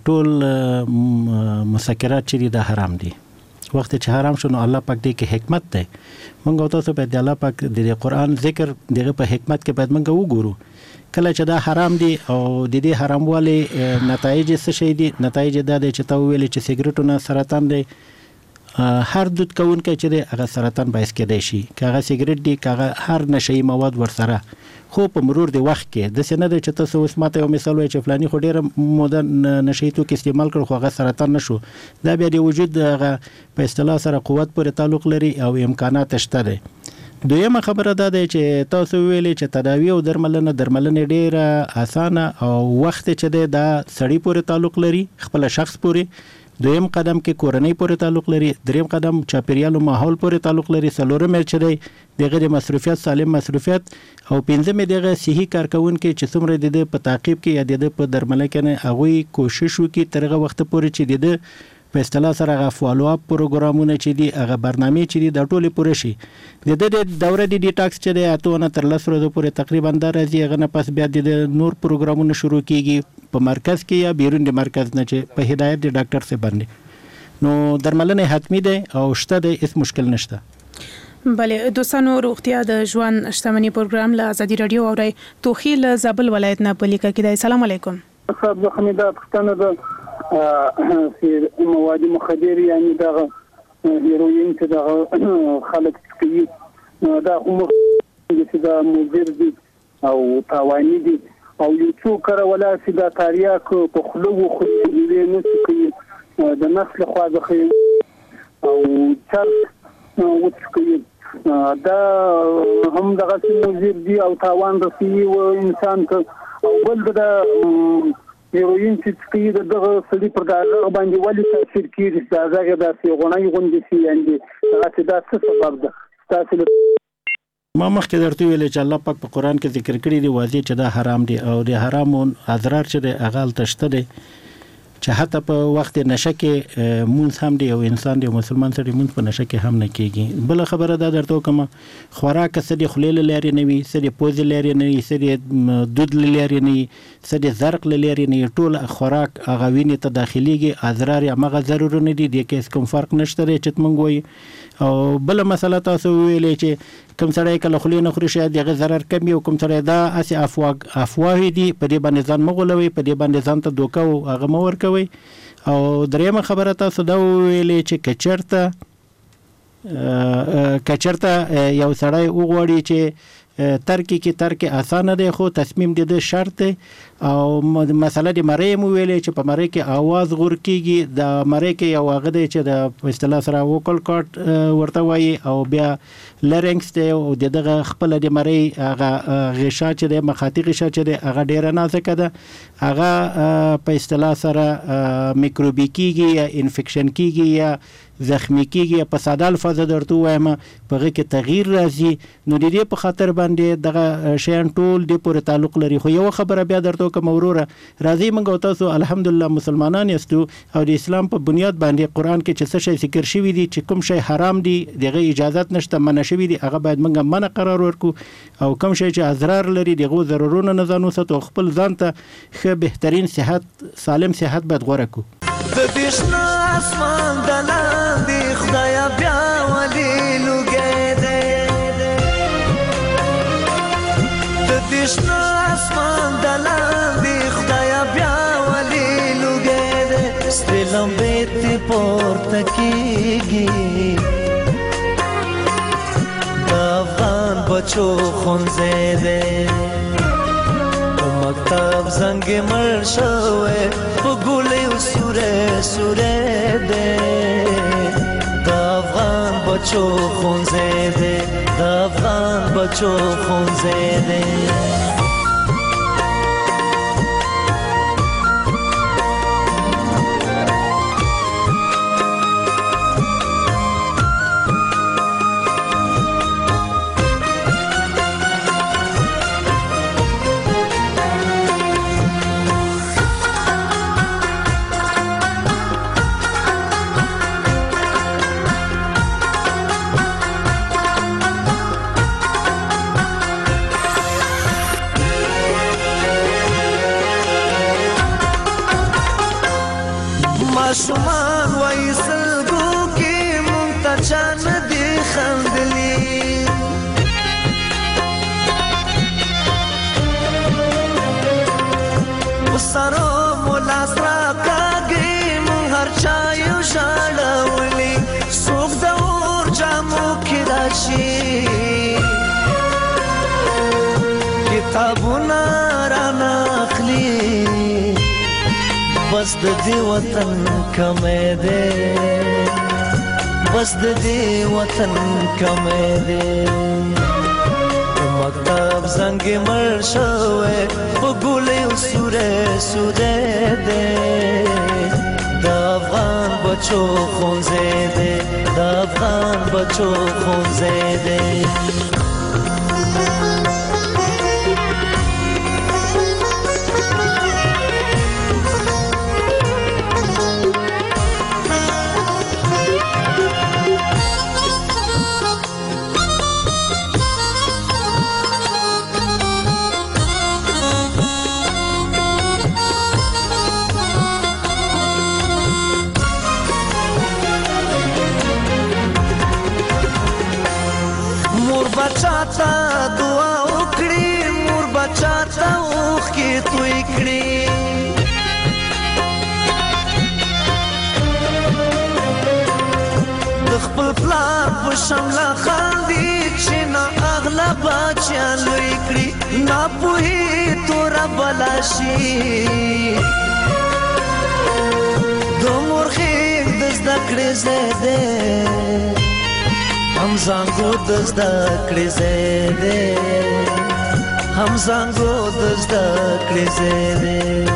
ټول مسکرات چې دي دا حرام دي. وخت چې حرام شونه الله پاک دې کې حکمت ده. مونږ تاسو په الله پاک د قرآن ذکر دغه په حکمت کې باید مونږ وګورو. کله چې دا حرام دي او د دې حراموالي نتایج څه شي دي؟ نتایج دا دي چې تا ویل چې سیګریټونه سرطان دي. هر دود کوونکی چې دی هغه سرطان باعث کېدای شي. که هغه سیګریټ دي که هغه هر نشئی مواد ورسره خو په مرور د وخت کې داسې نه دی چې تاسو اوس ماته یو مثال وایي چې فلاني خو ډېره موده نشئی توکي استعمال کړ خو هغه سرطان نه شو. دا بیا د وجود هغه په اصطلاح سره قوت پورې تعلق لري او امکانات شته دی. دویمه خبره دا ده چې تاسو ویلې چې تداوی او درملنه درملنه ډېره اسانه او وخت چې دی دا سړی پورې تعلق لري خپل شخص پورې. دویم قدم کې کورنۍ پورې تعلق لري. دریم قدم چاپیریال او ماحول پورې تعلق لري. څلورم چې دی دغه د مصرفیت سالم مصرفیت او پنځم دغه صحي کارکونکو چې څومره د په تعقیب کې یا د په درملنه کې هغه کوشش وکړي ترغه وخت پورې چې د په اصطلاح سره هغه فالو اپ پروګرامونه چې دي هغه برنامه چې دي د ټوله پوره شي. د دې دوره د ډیټاکس چې دی اته نه تر لس ورځې پورې تقریبا دا راځي هغه نه پس بیا د نور پروګرامونه شروع کیږي په مرکز کې یا بیرون د مرکز نه چې په هدایت د ډاکټر څخه باندې نو درملنه حتمی ده او شته د هیڅ مشکل نشته. بله دوستانو روغتیا د ژوند شتمنی پروګرام له ازادي رادیو اوري توخیل زابل ولایت نه پلیکا کې. السلام علیکم. صاحب حمیده پښتنه د مواد مخدر یعنی دا هیروین چې دا خلک کوي دا هم چې دا مضر دي او تاواني دي او یو څو کړه ولا چې دا تاریخ په خلو خو دې نه کوي د نسل خواځخي او چر وڅکوي دا هم دغه مضر دي او تاوان رسوي او انسان ته او بل دا هیروین چې کوي دغه سړي پر دغه باندې ولې تاثیر کوي دا هغه داسې غونای غونډې شي یعنی دا دا څه سبب ده تاسو ما مخکې درته ویل چې الله پاک په قرآن کې ذکر کړی دی واضح چې دا حرام دي او د حرامو اضرار چې د اغال تشته دي چې حتی په وخت نشه کې مونږ هم دی او انسان دی مسلمان سره مونږ په نشه کې هم نه کیږي. بل خبره دا درته کوم خوراک سره خلیل لري نه وي سره پوز لري نه وي سره دود لري نه سره زرق لري نه ټول خوراک هغه ویني ته داخليږي اضرار هغه ضروري نه دي د کې کوم فرق نشته چې مونږ وایي. او بل مسله تاسو ویلې چې کوم سړی کله خلی نه خوري شاید دغه ضرر کم یو کوم سړی دا اسی افوا افواه دي په دې باندې ځان مغولوي په دې باندې ځان ته دوکه او هغه مور کوي او دریمه خبره تاسو دا ویلې چې کچرته کچرته یو سړی وغواړي چې ترکی کې ترک اسانه دی خو تصمیم دی د شرط او مسله د مری مو ویلې چې په مری کې आवाज غور کیږي د مری کې یو هغه دی چې د اصطلاح سره وکل کارت ورته وایي او بیا لرنګس دی او دغه خپل د مری هغه غشا چې د مخاطی غشا چې د هغه ډیره نازکه ده هغه په اصطلاح سره میکروبي کیږي یا انفیکشن کیږي یا زخمی کیږي په ساده الفاظ درته وایم په هغه کې تغییر راځي نو د دې په خاطر باندې دغه شیان ټول د پوره تعلق لري خو یو خبره بیا درته کوم وروره راځي موږ تاسو الحمدلله مسلمانان یاستو او د اسلام په بنیاد باندې قران کې چې څه شی ذکر شوی دی چې کوم شی حرام دی دغه اجازه نشته منع شوی دی هغه باید موږ منع قرار ورکو او کوم شی چې اضرار لري دغه ضررونه نه ځانو ستو خپل ځان ته ښه بهترین صحت سالم صحت باید غوړه کو د دشنا اسمان دلان دی خدایا بیا ولی لګې دې د دشنا اسمان دلان دی خدایا بیا ولی لګې دې ستلم بیت پورته کیږي د افغان بچو خونځې دې مکتب زنگ مر شوه په ګولې سوره سوره دې د افغان بچو خونځې دې د افغان بچو خونځې دې شمان وایسل گو کی منتجان دی خندلی سرو مولاس را کاگی من هر چایو شاڑولی سوک دور جامو کی داشی کتابونا را ناخلی بس د دې وطن کمې ده بس د دې وطن کمې ده مکتب زنګ مر شوه په ګولې سوره سوره ده د افغان بچو خونځې ده د افغان بچو خونځې ده بچاتا دعا وکړي مور بچاتا اوخ کې توي کړي د خپل پلار په شمله خاندي چې نه اغلا بچا لوي کړي نه پوهي تور بلاشي د مورخي د زده کړې زده هم زنګو د زده کړې زده هم زنګو د زده کړې زده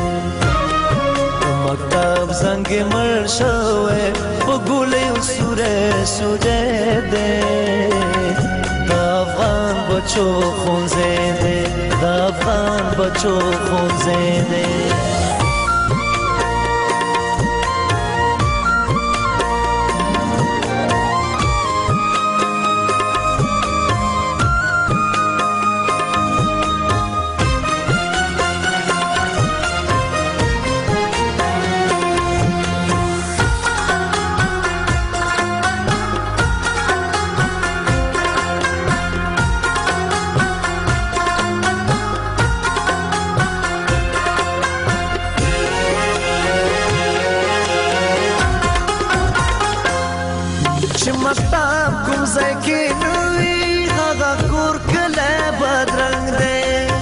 مکتب زنګ مر شوه په ګولې سوره سوره ده د افغان بچو خونځې ده د افغان بچو خونځې ده زکی نوی هغه کور کله بدرنګ دی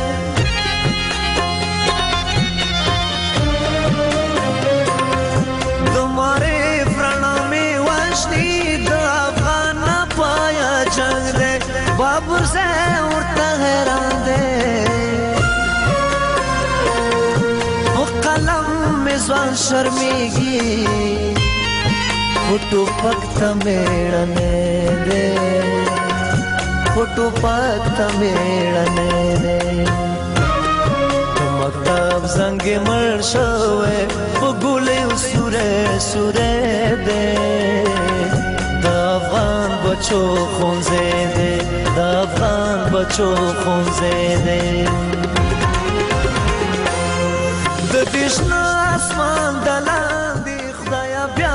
دماره فرنامه واشنی د افغان پایا جنگ دی بابر سے ورته حیران دی او قلم می ځوان شرمیږي फोटो पक्त मेड़ने दे फोटो पक्त मेड़ने दे मकतब जंगे मर शवे वो गुले सुरे सुरे दे दाफगान बचो खौंजे दे दाफगान बचो खौंजे दे ददिशना आसमान दलान दी खुदाया